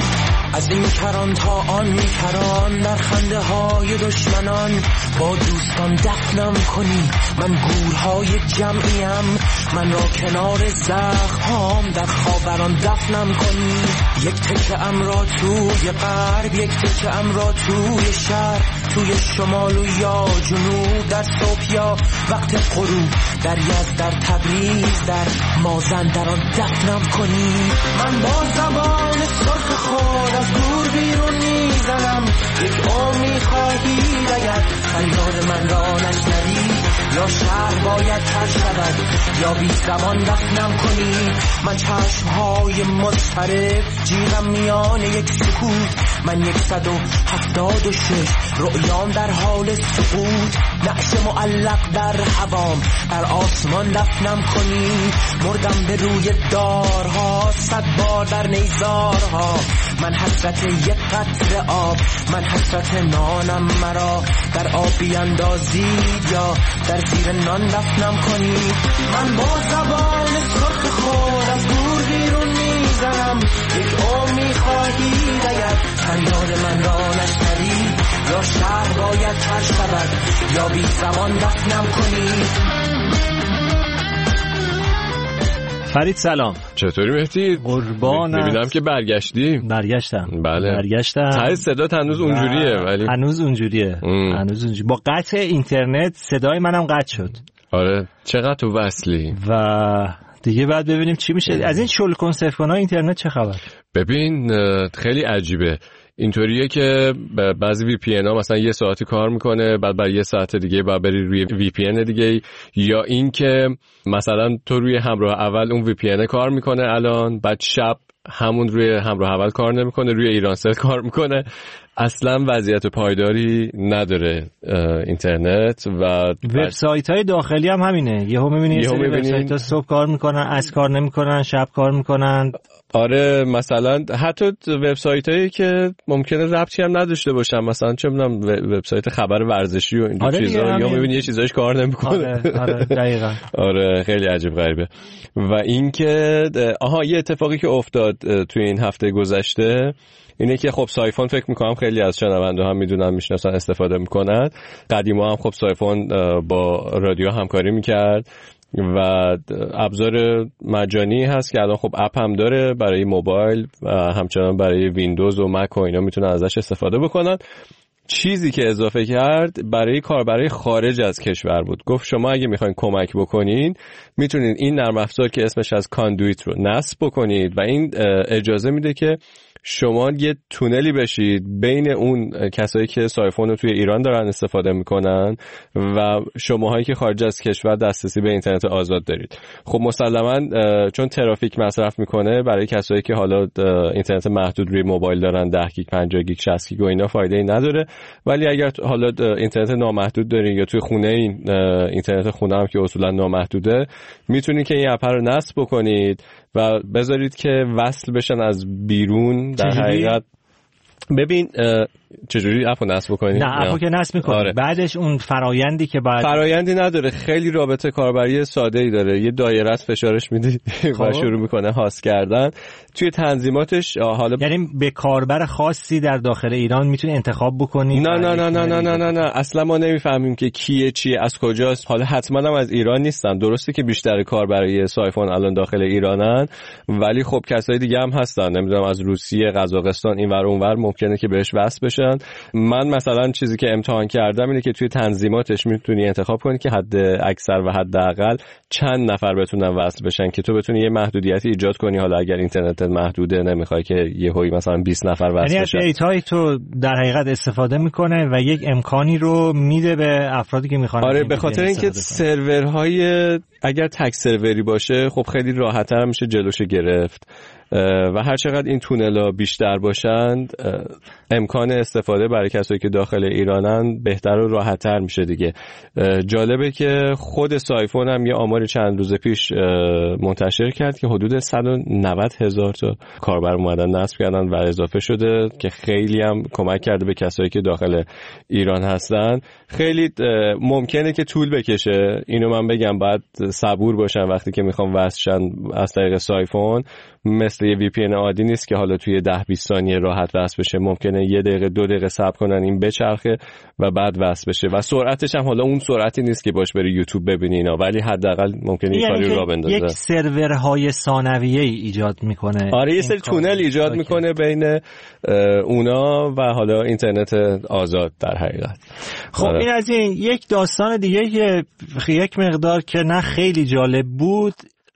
Speaker 17: از این کران تا آن کران، در خنده های دشمنان با دوستان دفنم کنی. من گورهای جمعیم، من را کنار زخم در خاوران دفنم کنی. یک تکه ام را توی غرب، یک تکه ام را توی شرق، توی شمال و یا جنوب، در صبح یا وقت غروب، در یزد، در تبریز، در مازندران دفنم کنی. من با زبان سرخ خود از دور بیرون میزنم. یک عمری خواهی اگر فریاد من را نشنوی، یا شهر باید تر شود یا بی زمان دفنم کنی. من چشمهای مضطرب جیغم میان یک سکوت، من 176 رؤیام در حال سقوط، نعش معلق در هوام در آسمان دفنم کنی. مردم به روی دارها 100 بار در نیزارها، من حسرت یک قطره آب، من حسرت نانم مرا در آب بیندازید یا در زیر نان دفنم کنی. من با زبان سرخ خود از دور بیرون میزنم. یک عمری خواهی اگر فریاد من را نشنوی، یا شهر باید تر شود یا بی زمان دفنم کنی.
Speaker 8: فرید سلام.
Speaker 18: چطوری مهدی؟
Speaker 8: قربانت.
Speaker 18: میبینم که برگشتی.
Speaker 8: برگشتم.
Speaker 18: بله.
Speaker 8: برگشتم.
Speaker 18: ته صدات هنوز اونجوریه ولی
Speaker 8: هنوز اونجوریه. با قطع اینترنت صدای منم قطع شد.
Speaker 18: آره چقدر تو وصلی.
Speaker 8: و دیگه بعد ببینیم چی میشه. از این شل کنسرف‌کن‌های اینترنت چه خبر؟
Speaker 18: ببین خیلی عجیبه. اینطوریه که بعضی وی پی ان ها مثلا 1 ساعتی کار میکنه، بعد برای 1 ساعت دیگه بعد بری روی وی پی ان دیگه، یا این که مثلا تو روی همراه اول اون وی پی ان کار میکنه الان، بعد شب همون روی همراه اول کار نمیکنه، روی ایرانسل کار میکنه. اصلا وضعیت پایداری نداره اینترنت. و
Speaker 8: وبسایت‌های داخلی هم همینه. یهو می‌بینی وبسایت‌ها صبح کار میکنن، از کار نمیکنن، شب کار میکنن.
Speaker 18: آره مثلا حتی وبسایتایی که ممکنه ربطی هم نداشته باشن، مثلا چه می‌دونم وبسایت خبر ورزشی و این چیزا، یا می‌بینی یه چیزایش کار نمیکنه.
Speaker 8: آره دقیقاً.
Speaker 18: آره خیلی عجیب غریبه. و اینکه یه اتفاقی که افتاد توی این هفته گذشته اینه که خب سایفون فکر میکنم خیلی از شنونده هم میدونن میشناسن استفاده میکنن. قدیما هم خب سایفون با رادیو همکاری میکرد و ابزار مجانی هست که الان خب اپ هم داره برای موبایل و همچنان برای ویندوز و مک و اینا میتونن ازش استفاده بکنن. چیزی که اضافه کرد برای کاربرای خارج از کشور بود. گفت شما اگه میخواین کمک بکنین میتونین این نرم افزار که اسمش از کاندویت رو نصب بکنید و این اجازه میده که شما یه تونلی بشید بین اون کسایی که سایفون رو توی ایران دارن استفاده میکنن و شماهایی که خارج از کشور دسترسی به اینترنت آزاد دارید. خب مسلماً چون ترافیک مصرف میکنه برای کسایی که حالا اینترنت محدود روی موبایل دارن 10 گیگ 50 گیگ 60 گیگ و اینا فایده ای نداره. ولی اگر حالا اینترنت نامحدود دارین یا توی خونه اینترنت خونه هم که اصولا نامحدوده، میتونید که این اپ رو نصب بکنید و بذارید که وصل بشن از بیرون. در حقیقت ببین چجوری اپو نصب بکنی؟
Speaker 8: نه اپو که نصب میکنی. آره. بعدش اون فرایندی که بعد
Speaker 18: فرایندی نداره، خیلی رابطه کاربری ساده ای داره. یه دایره فشارش میدی و شروع میکنه هاس کردن. توی تنظیماتش حالا
Speaker 8: یعنی به کاربر خاصی در داخل ایران میتونی انتخاب بکنی؟
Speaker 18: نه اصلا ما نمیفهمیم که کیه چیه از کجاست. حالا حتما هم از ایران نیستن، درسته که بیشتر کاربرای سایفون الان داخل ایرانن، ولی خب کسای دیگه هم هستن، نمیدونم از روسیه، قزاقستان، اینور اونور ممکنه که بهش وصل بشن. من مثلا چیزی که امتحان کردم اینه که توی تنظیماتش میتونی انتخاب کنی که حد اکثر و حد اقل چند نفر بتونن وصل بشن که تو بتونی یه محدودیتی ایجاد کنی. حالا اگر اینترنت محدوده نمیخوای که یهویی مثلا 20 نفر وصل بشن.
Speaker 8: یعنی دیتای تو در حقیقت استفاده میکنه و یک امکانی رو میده به افرادی که میخوان.
Speaker 18: آره به خاطر اینکه سرورهای اگر تک سروری باشه خب خیلی راحت‌تر میشه جلوش گرفت و هر چقدر این تونل‌ها بیشتر باشند امکان استفاده برای کسایی که داخل ایرانن بهتر و راحت‌تر میشه دیگه. جالبه که خود سایفون هم یه آمار چند روز پیش منتشر کرد که حدود 190,000 تا کاربر اومدن نصب کردن و اضافه شده که خیلی هم کمک کرده به کسایی که داخل ایران هستن. خیلی ممکنه که طول بکشه، اینو من بگم، باید صبور باشن وقتی که میخوام وصل شن از طریق سایفون. مثل یه VPN عادی نیست که حالا توی 10-20 ثانیه راحت وصل بشه. ممکنه 1 دقیقه 2 دقیقه صبر کنن این بچرخه و بعد وصل بشه و سرعتش هم حالا اون سرعتی نیست که باش بری یوتیوب ببینی اینا، ولی حداقل ممکنه این کاری رو بندازه.
Speaker 8: یک سرورهای ثانویه ایجاد میکنه.
Speaker 18: آره، یه سری تونل ایجاد میکنه بین اونا و حالا اینترنت آزاد در حقیقت.
Speaker 8: خب این از این. یک داستان دیگه که یک مقدار که نه خیلی جالب بود،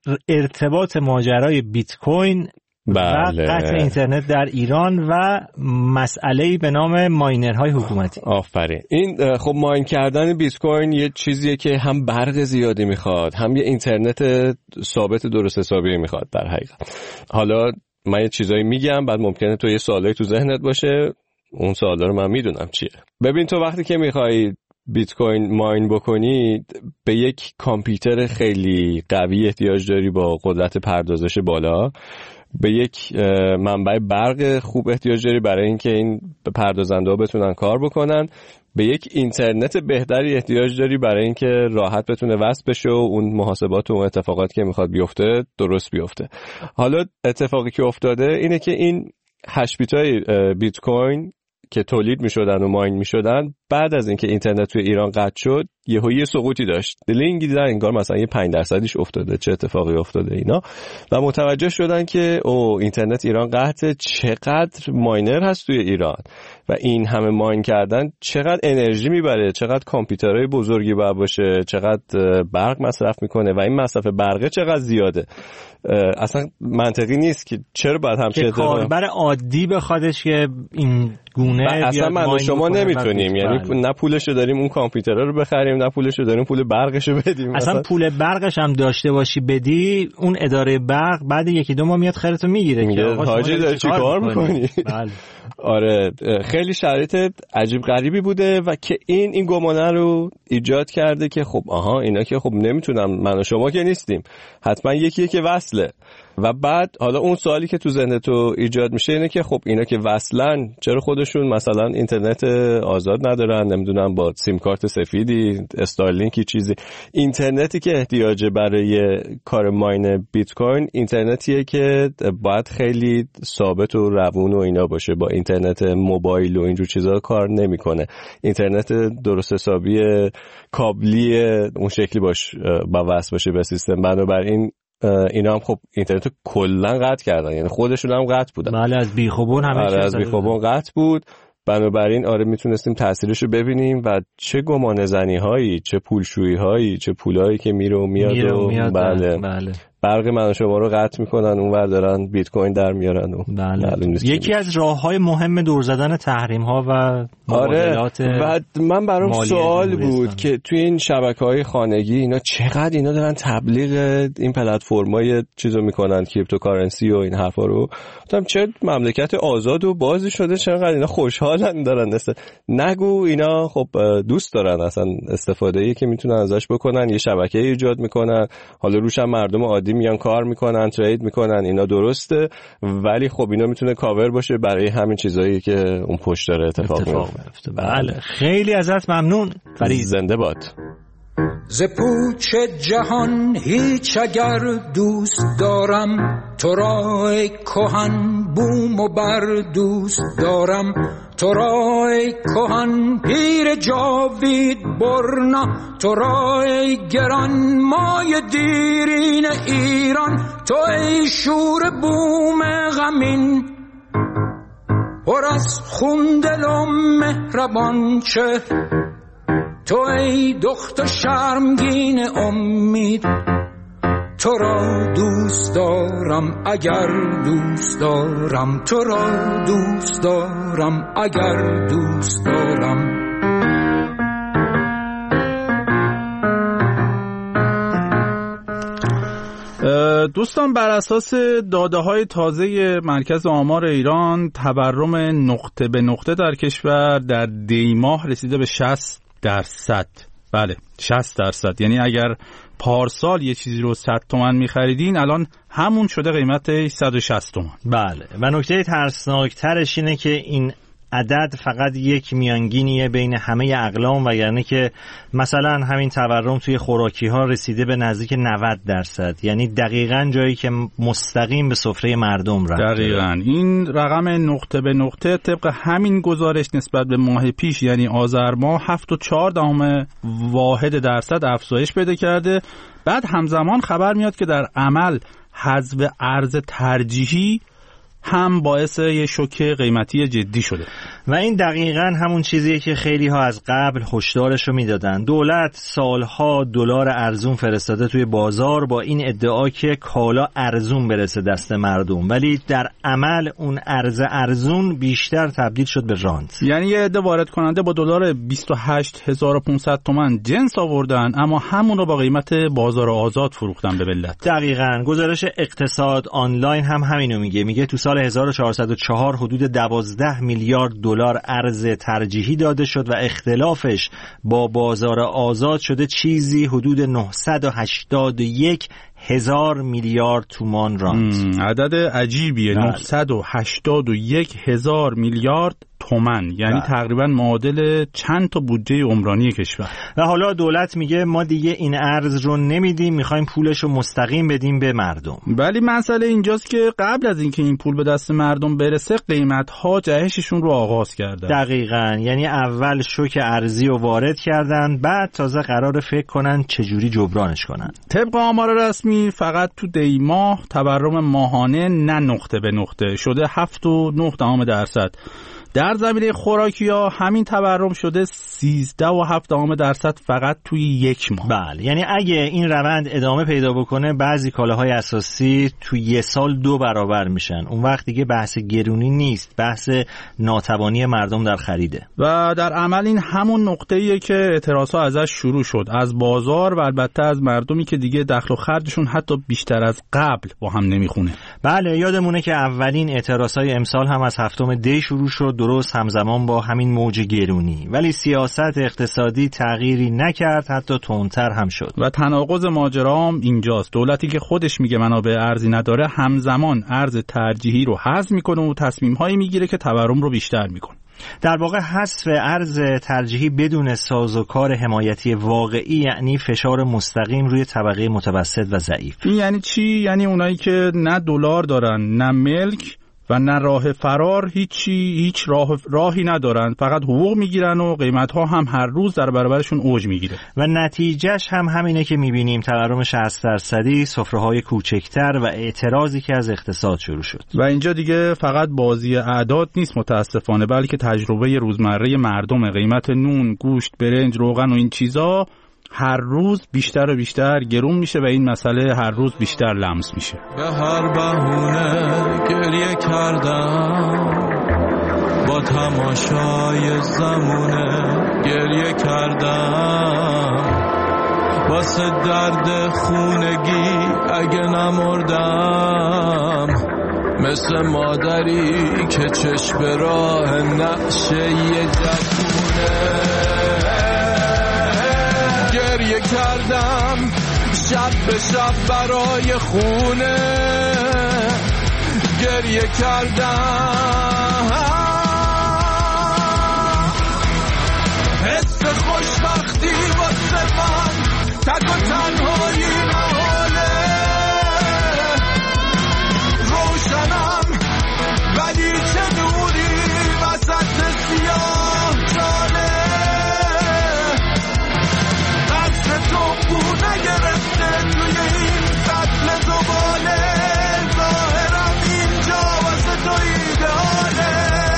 Speaker 8: ارتباط ماجرای بیت کوین و قطع اینترنت در ایران و مسئله‌ای به نام ماینرهای حکومتی.
Speaker 18: آفرین. این خب ماین کردن بیت کوین یه چیزیه که هم برق زیادی میخواد، هم یه اینترنت ثابت درست حسابی میخواد در حقیقت. حالا من یه چیزایی میگم، بعد ممکنه تو یه سوالایی تو ذهنت باشه، اون سوالا رو من میدونم چیه. ببین، تو وقتی که میخوای بیت کوین ماین بکنی به یک کامپیوتر خیلی قوی احتیاج داری با قدرت پردازش بالا، به یک منبع برق خوب احتیاج داری برای اینکه این پردازنده‌ها بتونن کار بکنن، به یک اینترنت بهتری احتیاج داری برای اینکه راحت بتونه وصل بشه و اون محاسبات و اون اتفاقاتی که میخواد بیفته درست بیفته. حالا اتفاقی که افتاده اینه که این هش بیت‌های بیت کوین که تولید میشدن و ماین میشدن، بعد از اینکه اینترنت توی ایران قطع شد یه سقوطی داشت. دلینگی دیدن انگار مثلا یه 5%ش افتاده، چه اتفاقی افتاده اینا، و متوجه شدن که اینترنت ایران قطعه، چقدر ماینر هست توی ایران و این همه ماین کردن چقدر انرژی میبره، چقدر کامپیوترهای بزرگی باید باشه، چقدر برق مصرف میکنه و این مصرف برقه چقدر زیاده. اصلا منطقی نیست که چرا باید همچین
Speaker 8: کاربر عادی بخوادش که این گونه
Speaker 18: اصلا من و شما نمیتونیم، یعنی نه پولشو داریم اون کامپیوترها رو بخریم، نه پولشو داریم پول برقشو بدیم.
Speaker 8: اصلا پول برقش هم داشته باشی بدی، اون اداره برق بعد 1-2 ماه میاد خرتو میگیره که آقا
Speaker 18: حاجی داری چی کار میکنی؟
Speaker 8: بله.
Speaker 18: آره، خیلی شرایط عجیب غریبی بوده و که این گمانه رو ایجاد کرده که خب اینا که خب نمیتونم، من و شما که نیستیم، حتما یکیه که وصله. و بعد حالا اون سوالی که تو ذهن تو ایجاد میشه اینه که خب اینا که وصلن چرا خودشون مثلا اینترنت آزاد ندارن، نمیدونم با سیم کارت سفیدی، استارلینکی چیزی. اینترنتی که احتیاجه برای کار ماین بیت کوین اینترنتیه که باید خیلی ثابت و روون و اینا باشه، با اینترنت موبایل و اینجور چیزا کار نمیکنه. اینترنت درست حسابی کابلی اون شکلی با وصل باشه به سیستم. بنابراین اینا هم خب اینترنت کلا قطع کردن، یعنی خودشون هم قطع بودن.
Speaker 8: بله، از بیخوبون همه چیز
Speaker 18: از بیخوبون قطع بود. بنابراین میتونستیم تاثیرش رو ببینیم و چه گمانه زنی هایی، چه پولشویی هایی، چه پولایی که میره و میاد.
Speaker 8: بله.
Speaker 18: برق من و شما رو قطع میکنن، اونور دارن بیت کوین در میارن و
Speaker 8: یکی از راههای مهم دور زدن تحریم ها و مبادلات.
Speaker 18: و من برام سوال بود که توی این شبکه‌های خانگی اینا چقدر اینا دارن تبلیغ این پلتفرم‌های چیزو میکنن، کریپتوکارنسی و این حرفا رو. گفتم چه مملکت آزاد و بازی شده، چقدر اینا خوشحالن دارن نگو اینا خب دوست دارن اصلا استفاده‌ای که میتونن ازش بکنن، یه شبکه ایجاد میکنن، حالا روش هم مردم عادی میان کار میکنن، ترید میکنن، اینا درسته، ولی خب اینا میتونه کاور باشه برای همین چیزایی که اون پشت داره اتفاق میفته.
Speaker 8: بله، خیلی ازت ممنون فرید.
Speaker 18: زنده باد.
Speaker 19: ز پوچ جهان هیچ اگر دوست دارم، تو را ای کهن بوم و بر دوست دارم، تو را ای کهن پیر جاوید برنا، تو را ای گران مای دیرین ایران، تو ای شور بوم غمین پر از خون دل و مهربان چه، تو ای دختر شرمگین امید، تو را دوست دارم اگر دوست دارم، تو را دوست دارم اگر دوست دارم.
Speaker 9: دوستان، بر اساس داده‌های تازه مرکز آمار ایران، تورم نقطه به نقطه در کشور در دی ماه رسیده به 60%. بله، 60%. یعنی اگر پارسال یه چیزی رو 100 تومن می‌خریدین، الان همون شده قیمتش 160 تومن.
Speaker 8: بله، و نکته ترسناکترش اینه که این عدد فقط یک میانگینیه بین همه اقلام، وگرنه که مثلا همین تورم توی خوراکی ها رسیده به نزدیک 90%، یعنی دقیقاً جایی که مستقیم به سفره مردم رفته.
Speaker 9: دقیقاً این رقم نقطه به نقطه طبق همین گزارش نسبت به ماه پیش یعنی آذر ماه 7.4% افزایش پیدا کرده. بعد همزمان خبر میاد که در عمل حذف ارز ترجیحی هم باعث یه شوک قیمتی جدی شده
Speaker 8: و این دقیقاً همون چیزیه که خیلی ها از قبل هشدارش رو میدادن. دولت سالها دلار ارزون فرستاده توی بازار با این ادعا که کالا ارزون برسه دست مردم، ولی در عمل اون ارز ارزون بیشتر تبدیل شد به رانت.
Speaker 9: یعنی یه عده وارد کننده با دلار 28500 تومان جنس آوردن اما همون رو با قیمت بازار آزاد فروختن به ملت.
Speaker 8: دقیقاً گزارش اقتصاد آنلاین هم همینو میگه تو سال 1404 حدود 12 میلیارد دلار ارز ترجیحی داده شد و اختلافش با بازار آزاد شده چیزی حدود 981 1000 میلیارد تومان رانت.
Speaker 9: عدد عجیبیه. 981 1000 میلیارد تومان، یعنی تقریبا معادل چند تا بودجه عمرانی کشور.
Speaker 8: و حالا دولت میگه ما دیگه این ارز رو نمیدیم، میخوایم پولش رو مستقیم بدیم به مردم.
Speaker 9: ولی مسئله اینجاست که قبل از اینکه این پول به دست مردم برسه قیمت‌ها جهششون رو آغاز کردن.
Speaker 8: دقیقاً، یعنی اول شوک ارزی رو وارد کردن، بعد تازه قراره فکر کنن چجوری جبرانش کنن.
Speaker 9: طبق آمار رسمی فقط تو دی ماه تورم ماهانه نه نقطه به نقطه شده 7.9%. در زمینه خوراکی‌ها همین تورم شده 13.7% فقط توی یک ماه.
Speaker 8: بله، یعنی اگه این روند ادامه پیدا بکنه بعضی کالاهای اساسی توی یه سال 2 برابر میشن. اون وقت دیگه بحث گرونی نیست، بحث ناتوانی مردم در خریده.
Speaker 9: و در عمل این همون نقطه‌ایه که اعتراضها ازش شروع شد، از بازار و البته از مردمی که دیگه دخل و خرجشون حتی بیشتر از قبل با هم نمیخونه.
Speaker 8: بله، یادمونه که اولین اعتراضهای امسال هم از 7 دی شروع شد، درست همزمان با همین موج گرونی، ولی سیاست اقتصادی تغییری نکرد، حتی تندتر هم شد.
Speaker 9: و تناقض ماجرام اینجاست. دولتی که خودش میگه منابع ارزی نداره همزمان ارز ترجیحی رو حذف میکنه و تصمیم‌هایی میگیره که تورم رو بیشتر میکنه.
Speaker 8: در واقع حذف ارز ترجیحی بدون سازوکار حمایتی واقعی یعنی فشار مستقیم روی طبقه متوسط و ضعیف.
Speaker 9: این یعنی چی؟ یعنی اونایی که نه دلار دارن، نه ملک و نه راه فرار، هیچ راهی ندارن، فقط حقوق میگیرن و قیمت‌ها هم هر روز در برابرشون اوج میگیره.
Speaker 8: و نتیجهش هم همینه که میبینیم تورم 60%، سفره‌های کوچکتر و اعتراضی که از اقتصاد شروع شد.
Speaker 9: و اینجا دیگه فقط بازی اعداد نیست متاسفانه، بلکه تجربه روزمره مردم. قیمت نون، گوشت، برنج، روغن و این چیزا هر روز بیشتر و بیشتر گرون میشه و این مسئله هر روز بیشتر لمس میشه.
Speaker 20: به هر بهونه گریه کردم، با تماشای زمونه گریه کردم، واسه درد خونگی اگه نمردم، مثل مادری که چشم راه نقشه یه جوونه گریه کردم، شب به شب برای خونه گریه کردم، حس خوشبختی واسه من تک و تنهایی محاله، روشنم ولی چه نوری وسط سیاه جانه، تو بود نگرفته توی این سطل زباله، ظاهرم اینجا واسه تو ایدهاله.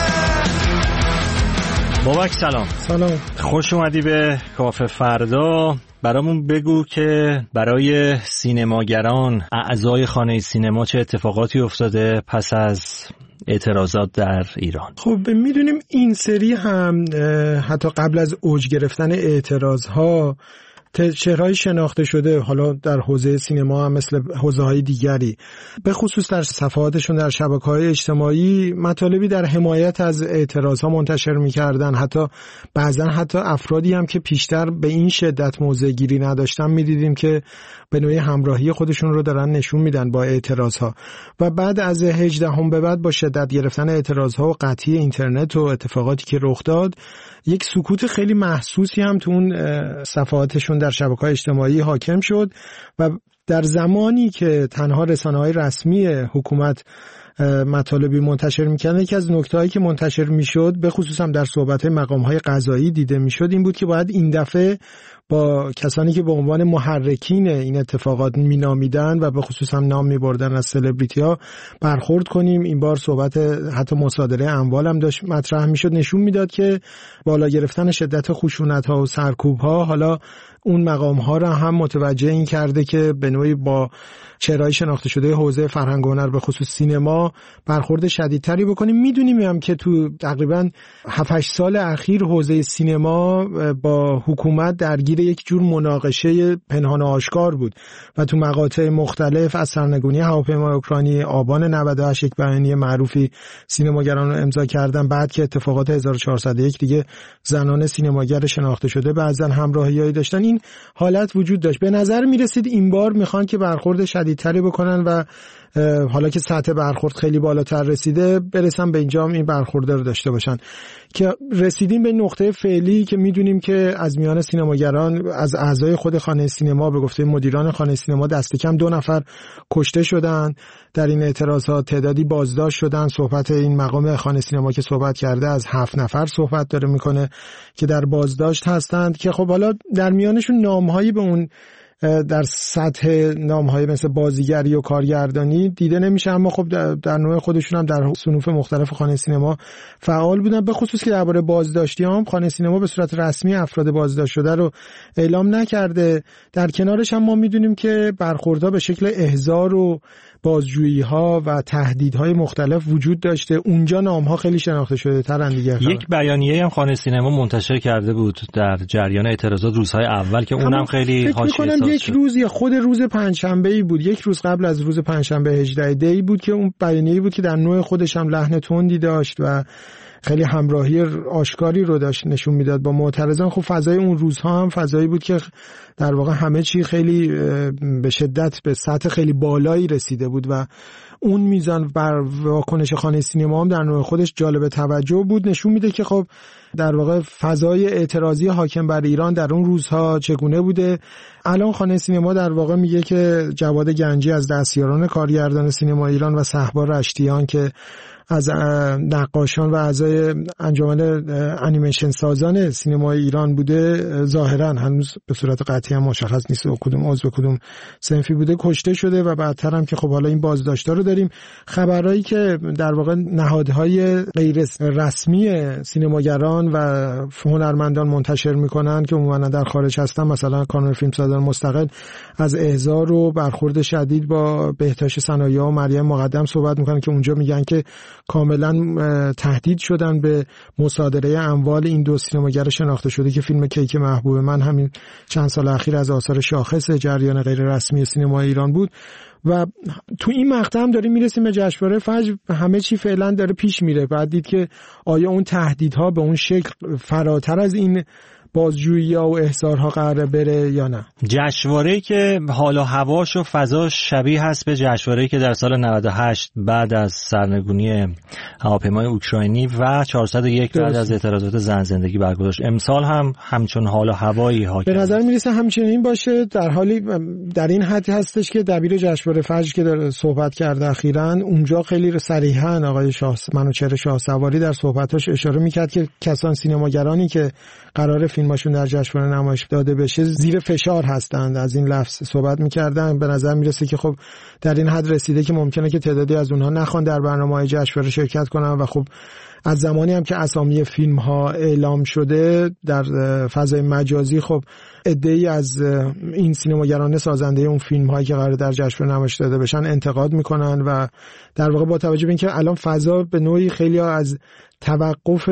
Speaker 8: بابک سلام. خوش اومدی به کافه فردا. برامون بگو که برای سینماگران، اعضای خانه سینما چه اتفاقاتی افتاده پس از اعتراضات در ایران.
Speaker 21: خب میدونیم این سری هم حتی قبل از اوج گرفتن اعتراضها
Speaker 2: چهره‌های شناخته شده حالا در حوزه سینما هم مثل حوزه‌های دیگری به خصوص در صفحاتشون در شبکه‌های اجتماعی مطالبی در حمایت از اعتراض‌ها منتشر می‌کردن، حتی بعضا حتی افرادی هم که پیشتر به این شدت موضع‌گیری نداشتن می‌دیدیم که به نوعی همراهی خودشون رو دارن نشون میدن با اعتراض‌ها. و بعد از 18 به بعد با شدت گرفتن اعتراض‌ها و قطعی اینترنت و اتفاقاتی که رخ داد، یک سکوت خیلی محسوسی هم تو اون صفحاتشون در شبکه‌های اجتماعی حاکم شد و در زمانی که تنها رسانه‌های رسمی حکومت مطالبی منتشر می‌کردن، یکی از نکته‌هایی که منتشر می‌شد به خصوص هم در صحبت‌های مقام‌های قضایی دیده می‌شد این بود که باید این دفعه با کسانی که به عنوان محرکین این اتفاقات مینامیدن و به خصوص هم نام می‌بردن از سلبریتی‌ها برخورد کنیم. این بار صحبت حتی مصادره اموال هم داشت مطرح می‌شد، نشون میداد که بالا گرفتن شدت خشونت‌ها و سرکوب‌ها حالا اون مقام‌ها را هم متوجه این کرده که به نوعی با چهره‌های شناخته شده حوزه فرهنگ و هنر به خصوص سینما برخورد شدیدتری بکنیم. میدونیم هم که تو تقریباً 7-8 سال اخیر حوزه سینما با حکومت درگیر یک جور مناقشه پنهان و آشکار بود و تو مقاطع مختلف از سرنگونی هواپیمای اوکراینی آبان 98 یک بیانیه معروفی سینماگران رو امضا کردن. بعد که اتفاقات 1401 دیگه زنان سینماگر شناخته شده بعضن همراهیایی داشتن. این حالت وجود داشت. به نظر میرسید این بار میخوان که برخورد شدیدتری بکنن و حالا که سطح برخورد خیلی بالاتر رسیده برسن به اینجا هم این برخورد رو داشته باشن که رسیدیم به نقطه فعلی که میدونیم که از میان سینماگران از اعضای خود خانه سینما به گفته مدیران خانه سینما دست کم 2 نفر کشته شدن در این اعتراضات، تعدادی بازداشت شدن. صحبت این مقام خانه سینما که صحبت کرده از 7 نفر صحبت داره میکنه که در بازداشت هستند که خب حالا در میانشون نامهایی به اون در سطح نام‌های مثل بازیگری و کارگردانی دیده نمیشه، اما خب در نوع خودشون هم در صنوف مختلف خانه سینما فعال بودن. به خصوص که درباره بازداشتی هم خانه سینما به صورت رسمی افراد بازداشت شده رو اعلام نکرده. در کنارش هم ما میدونیم که برخوردها به شکل احضار و بازجویی‌ها و تهدیدهای مختلف وجود داشته. اونجا نام‌ها خیلی شناخته شده ترن دیگه.
Speaker 8: یک بیانیه هم خانه سینما منتشر کرده بود در جریان اعتراضات روزهای اول که اونم خیلی حاشیه ساز
Speaker 2: یک روز یا خود روز پنجشنبه‌ای بود، یک روز قبل از روز پنجشنبه 18 دی بود که اون بیانیه‌ای بود که در نوع خودش هم لحن تندی داشت و خیلی همراهی آشکاری رو داشت نشون میداد با معترضان. خب فضای اون روزها هم فضایی بود که در واقع همه چی خیلی به شدت به سطح خیلی بالایی رسیده بود و اون میزان بر واکنش خانه سینما هم در نوع خودش جالب توجه بود. نشون میده که خب در واقع فضای اعتراضی حاکم بر ایران در اون روزها چگونه بوده. الان خانه سینما در واقع میگه که جواد گنجی از دستیاران کارگردان سینما ایران و صهبا رشتیان که از نقاشان و اعضای انجمن انیمیشن سازان سینمای ایران بوده، ظاهرا هنوز به صورت قطعی هم مشخص نیست کدوم عضو کدوم صنفی بوده، کشته شده و بعدتر هم که خب حالا این بازداشت‌ها رو داریم. خبرایی که در واقع نهادهای غیر رسمی سینماگران و هنرمندان منتشر میکنن که عموما در خارج هستن، مثلا کانون فیلمسازان مستقل از احضار و برخورد شدید با بهتاش صنایع و مریم مقدم صحبت میکنن که اونجا میگن که کاملا تهدید شدن به مصادره اموال این 2 سینماگر شناخته شده که فیلم کیک محبوب من همین چند سال اخیر از آثار شاخص جریان غیر رسمی سینما ایران بود. و تو این مقطع هم داریم میرسیم به جشنواره فجر، همه چی فعلا داره پیش میره. بعد دید که آیا اون تهدیدها به اون شکل فراتر از این بازجویی‌ها و احضارها قراره بره یا نه.
Speaker 8: جشنواره‌ای که حال و هواش و فضاش شبیه هست به جشنواره‌ای که در سال 98 بعد از سرنگونی هواپیمای اوکراینی و 401 بعد از اعتراضات زن زندگی برگزار. امسال هم همچون حال و هوایی حاکم.
Speaker 2: به نظر میرسه همچنین باشه، در حالی در این حد هستش که دبیر جشنواره فجر که داره صحبت کرده اخیراً اونجا خیلی صریحاً آقای منوچهر شاهسواری در صحبتاش اشاره میکرد که کسان سینماگرانی که قرار فیلماشون در جشنواره نمایش داده بشه زیر فشار هستند. از این لفظ صحبت می‌کردن. به نظر میرسه که خب در این حد رسیده که ممکنه که تعدادی از اونها نخوان در برنامه‌های جشنواره شرکت کنن و خب
Speaker 14: از زمانی هم که اسامی فیلم ها اعلام شده در فضای مجازی، خب عده‌ای از این سینماگران سازنده اون فیلم هایی که قرار در جشنواره نمایش داده بشن انتقاد میکنن و در واقع با توجه به اینکه الان فضا به نوعی خیلی از توقف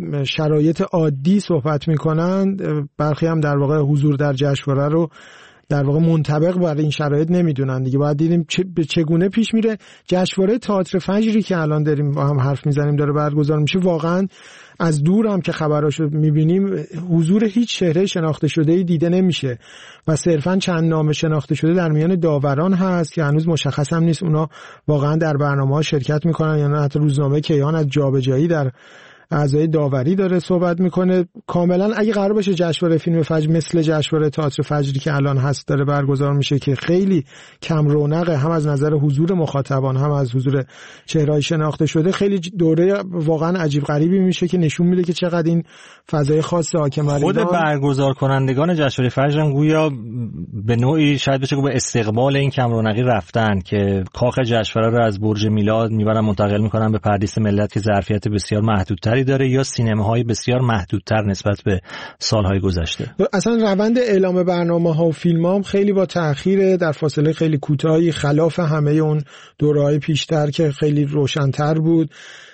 Speaker 14: شرایط عادی صحبت میکنن، برخی هم در واقع حضور در جشنواره رو در واقع منطبق برای این شرایط نمیدونن دیگه. باید دیدیم به چگونه پیش میره. جشنواره تئاتر فجری که الان داریم با هم حرف میزنیم داره برگزار میشه، واقعا از دور هم که خبراشو میبینیم حضور هیچ چهره شناخته شده‌ای دیده نمیشه و صرفا چند نام شناخته شده در میان داوران هست که هنوز مشخص هم نیست اونا واقعا در برنامه‌ها شرکت میکنن یا نه. حتی روزنامه کیهان از جابجایی در اعضای داوری داره صحبت میکنه. کاملا اگه قرار باشه جشنواره فیلم فجر مثل جشنواره تئاتر فجری که الان هست داره برگزار میشه که خیلی کم رونقه، هم از نظر حضور مخاطبان هم از حضور چهره‌های شناخته شده، خیلی دوره واقعا عجیب غریبی میشه که نشون میده که چقدر این فضای خاص حاکم بر
Speaker 8: خود برگزار کنندگان جشنواره فجر هم گویا به نوعی شاید بشه که به استقبال این کم رونقی رفتن که کاخ جشنواره رو از برج میلاد میبرن منتقل میکنن به پردیس ملت که ظرفیت بسیار محدودتر داره یا سینماهای بسیار محدودتر نسبت به سالهای گذشته.
Speaker 14: اصلا روند اعلام برنامه‌ها و فیلم‌ها هم خیلی با تأخیر در فاصله خیلی کوتاهی، خلاف همه اون دوره‌های پیشتر که خیلی روشن‌تر بود.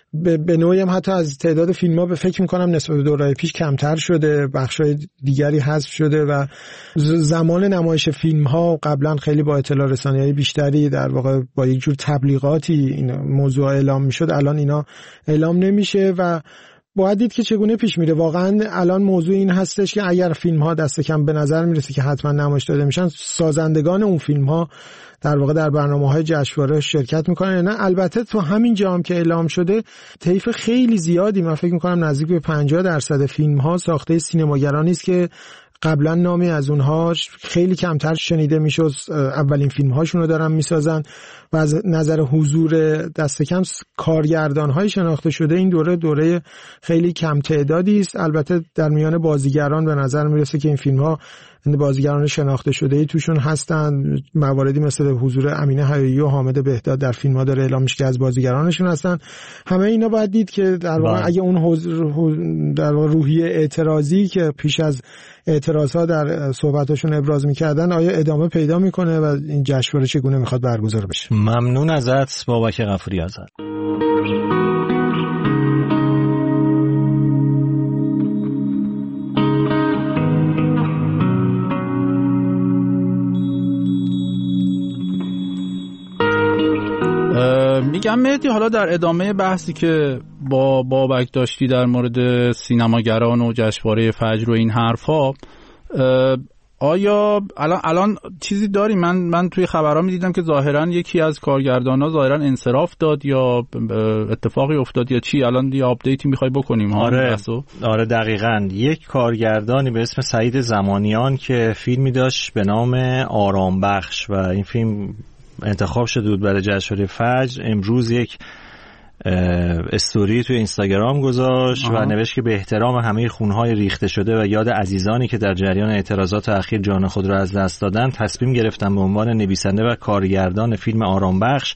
Speaker 14: به نوعی هم حتی از تعداد فیلم‌ها به فکر می‌کنم نسبت به دوره‌های پیش کمتر شده، بخش‌های دیگری حذف شده و زمان نمایش فیلم‌ها قبلا خیلی با اطلاع رسانی‌های بیشتری در واقع با یک جور تبلیغاتی این موضوع اعلام می‌شد. الان اینا اعلام نمیشه و باید دید که چگونه پیش میره. واقعا الان موضوع این هستش که اگر فیلم‌ها دست کم به نظر میرسه که حتما نمایش داده میشن، سازندگان اون فیلم‌ها در واقع در برنامه‌های جشنواره شرکت میکنن. نه البته تو همین جام که اعلام شده طیف خیلی زیادی، من فکر میکنم نزدیک به 50% فیلم‌ها ساخته سینماگرانی است که قبلا نامی از اونها خیلی کمتر شنیده میشد، اولین فیلم‌هاشون رو دارن میسازن و از نظر حضور دست کم کارگردان‌های شناخته شده این دوره خیلی کم تعدادی است. البته در میان بازیگران به نظر میرسه که این فیلم‌ها بازیگران شناخته شده‌ای توشون هستن. مواردی مثل حضور امینه حیایی و حامد بهداد در فیلم‌ها داره اعلام میشه که از بازیگرانشون هستن. همه اینا باید دید که در واقع اگه اون در واقع روحیه اعتراضی که پیش از اعتراضها در صحبتاشون ابراز می‌کردن آیا ادامه پیدا می‌کنه و این جشنواره چگونه می‌خواد برگزار بشه.
Speaker 8: ممنون ازت بابک غفوری آزاد.
Speaker 9: میگم مهدی، حالا در ادامه بحثی که با بابک داشتی در مورد سینماگران و جشنواره فجر و این حرفا، آیا الان چیزی داری؟ من توی خبرها میدیدم که ظاهرا یکی از کارگردانا ظاهرا انصراف داد یا اتفاقی افتاد یا چی؟ الان یه آپدیتی میخوای بکنیم؟
Speaker 8: آره دقیقاً. یک کارگردانی به اسم سعید زمانیان که فیلمی داشت به نام آرام بخش و این فیلم انتخاب شده بود برای جشنواره فجر، امروز یک استوری توی اینستاگرام گذاشت و نوشت که به احترام همه خونهای ریخته شده و یاد عزیزانی که در جریان اعتراضات اخیر جان خود را از دست دادن، تصمیم گرفتم به عنوان نویسنده و کارگردان فیلم آرام بخش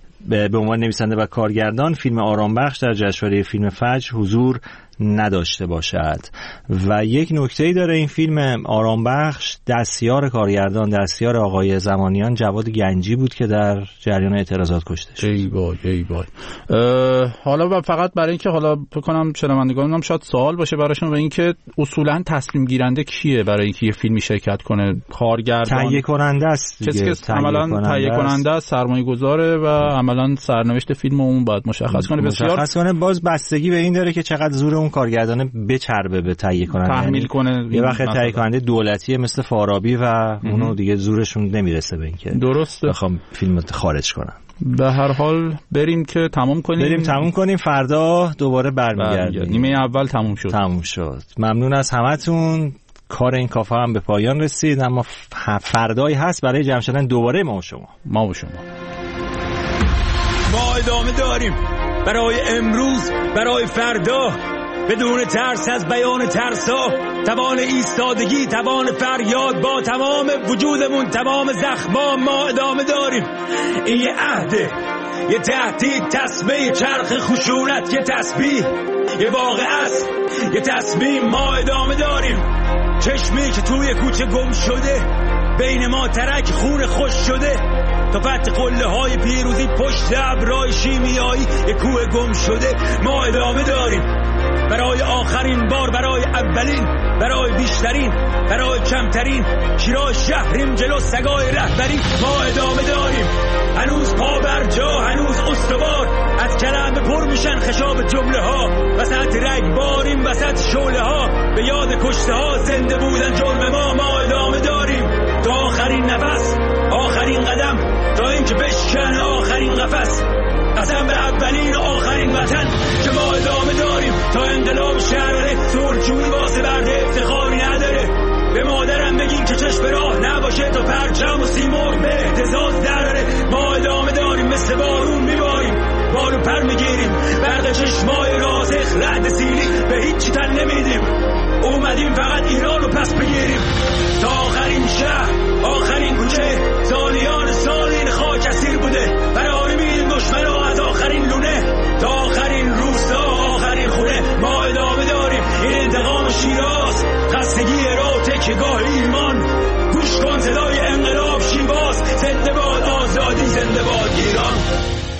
Speaker 8: فیلم آرام بخش در جشنواره فیلم فجر حضور نداشته باشد. و یک نکته‌ای داره این فیلم آرام بخش، دستیار کارگردان، دستیار آقای زمانیان جواد گنجی بود که در جریان اعتراضات کشته شد.
Speaker 9: ای بای. حالا و فقط برای اینکه حالا بکنم شنوندگانم شاید سوال باشه براشون، و اینکه اصولا تصمیم گیرنده کیه برای اینکه یه فیلمی شرکت کنه؟ کارگردان
Speaker 8: تهیه کننده است دیگه.
Speaker 9: کسی که عملاً تهیه کننده است، سرمایه‌گذاره و عملاً سرنوشت فیلم اون باید مشخص کنه.
Speaker 8: مشخص کنه. باز بستگی به این داره که چقدر زور اون کارگردانه بچربه به تهیه کننده،
Speaker 9: تحمیل کنه.
Speaker 8: یه وقت تهیه کننده دولتیه مثل فارابی و اونو دیگه زورشون نمیرسه به اینکه
Speaker 9: درسته
Speaker 8: بخوام فیلمو خارج کنن.
Speaker 9: به هر حال بریم که تموم کنیم
Speaker 8: فردا دوباره برمیگردیم.
Speaker 9: نیمه اول تموم شد.
Speaker 8: ممنون از همتون. کار این کافه هم به پایان رسید، اما فردایی هست برای جمع شدن دوباره ما و شما.
Speaker 20: ما ادامه داریم برای امروز، برای فردا، بدون ترس از بیان ترسا، توان ایستادگی، توان فریاد، با تمام وجودمون، تمام زخما ما ادامه داریم. این یه عهده، یه تهدید، تسمه، چرخ خشونت، یه تسبیح، یه واقعه است، یه تصمیم. ما ادامه داریم. چشمی که توی کوچه گم شده، بین ما ترک خون خوش شده، تا فتح قله های پیروزی پشت ابرهای شیمیایی یه کوه گم شده. ما ادامه داریم برای آخرین بار، برای اولین، برای بیشترین، برای کمترین. شیراز شهریم جلو سگای رهبری. ما ادامه داریم. هنوز پا بر جا، هنوز استوار. از کلمه پر میشن خشاب جمله ها. وسط رگباریم، وسط شعله ها. به یاد کشته ها زنده بودن جرم ما. ما ادامه داریم تا آخرین نفس، آخرین قدم، تا اینکه بشکنه آخرین قفس. قسم به اولین و آخرین وطن که ما ادامه داریم تا انقلاب شهر سرجوی واسه برده افتخاری نداره. به مادرم بگین که چشم راه نباشه تا پرچم و سیمرغ به اهتزاز دراره. ما ادامه داریم مثل بارون میباریم، بارو پر میگیریم، برق چشمای رازخ رعد سیلی به هیچی تن نمیدیم. اومدیم فقط ایران رو پس بگیریم تا آخرین شهر، آخرین کوچه. سالیان سال این خاک اسیر بوده، برای میدیم دشمن رو از آخرین لونه تا آخرین روستا، آخرین خونه. ما ادامه داریم. این انتقام شیراز، خستگی رو تکیه‌گاه ایمان. گوش کن صدای انقلاب شیواز. زنده باد آزادی، زنده باد ایران.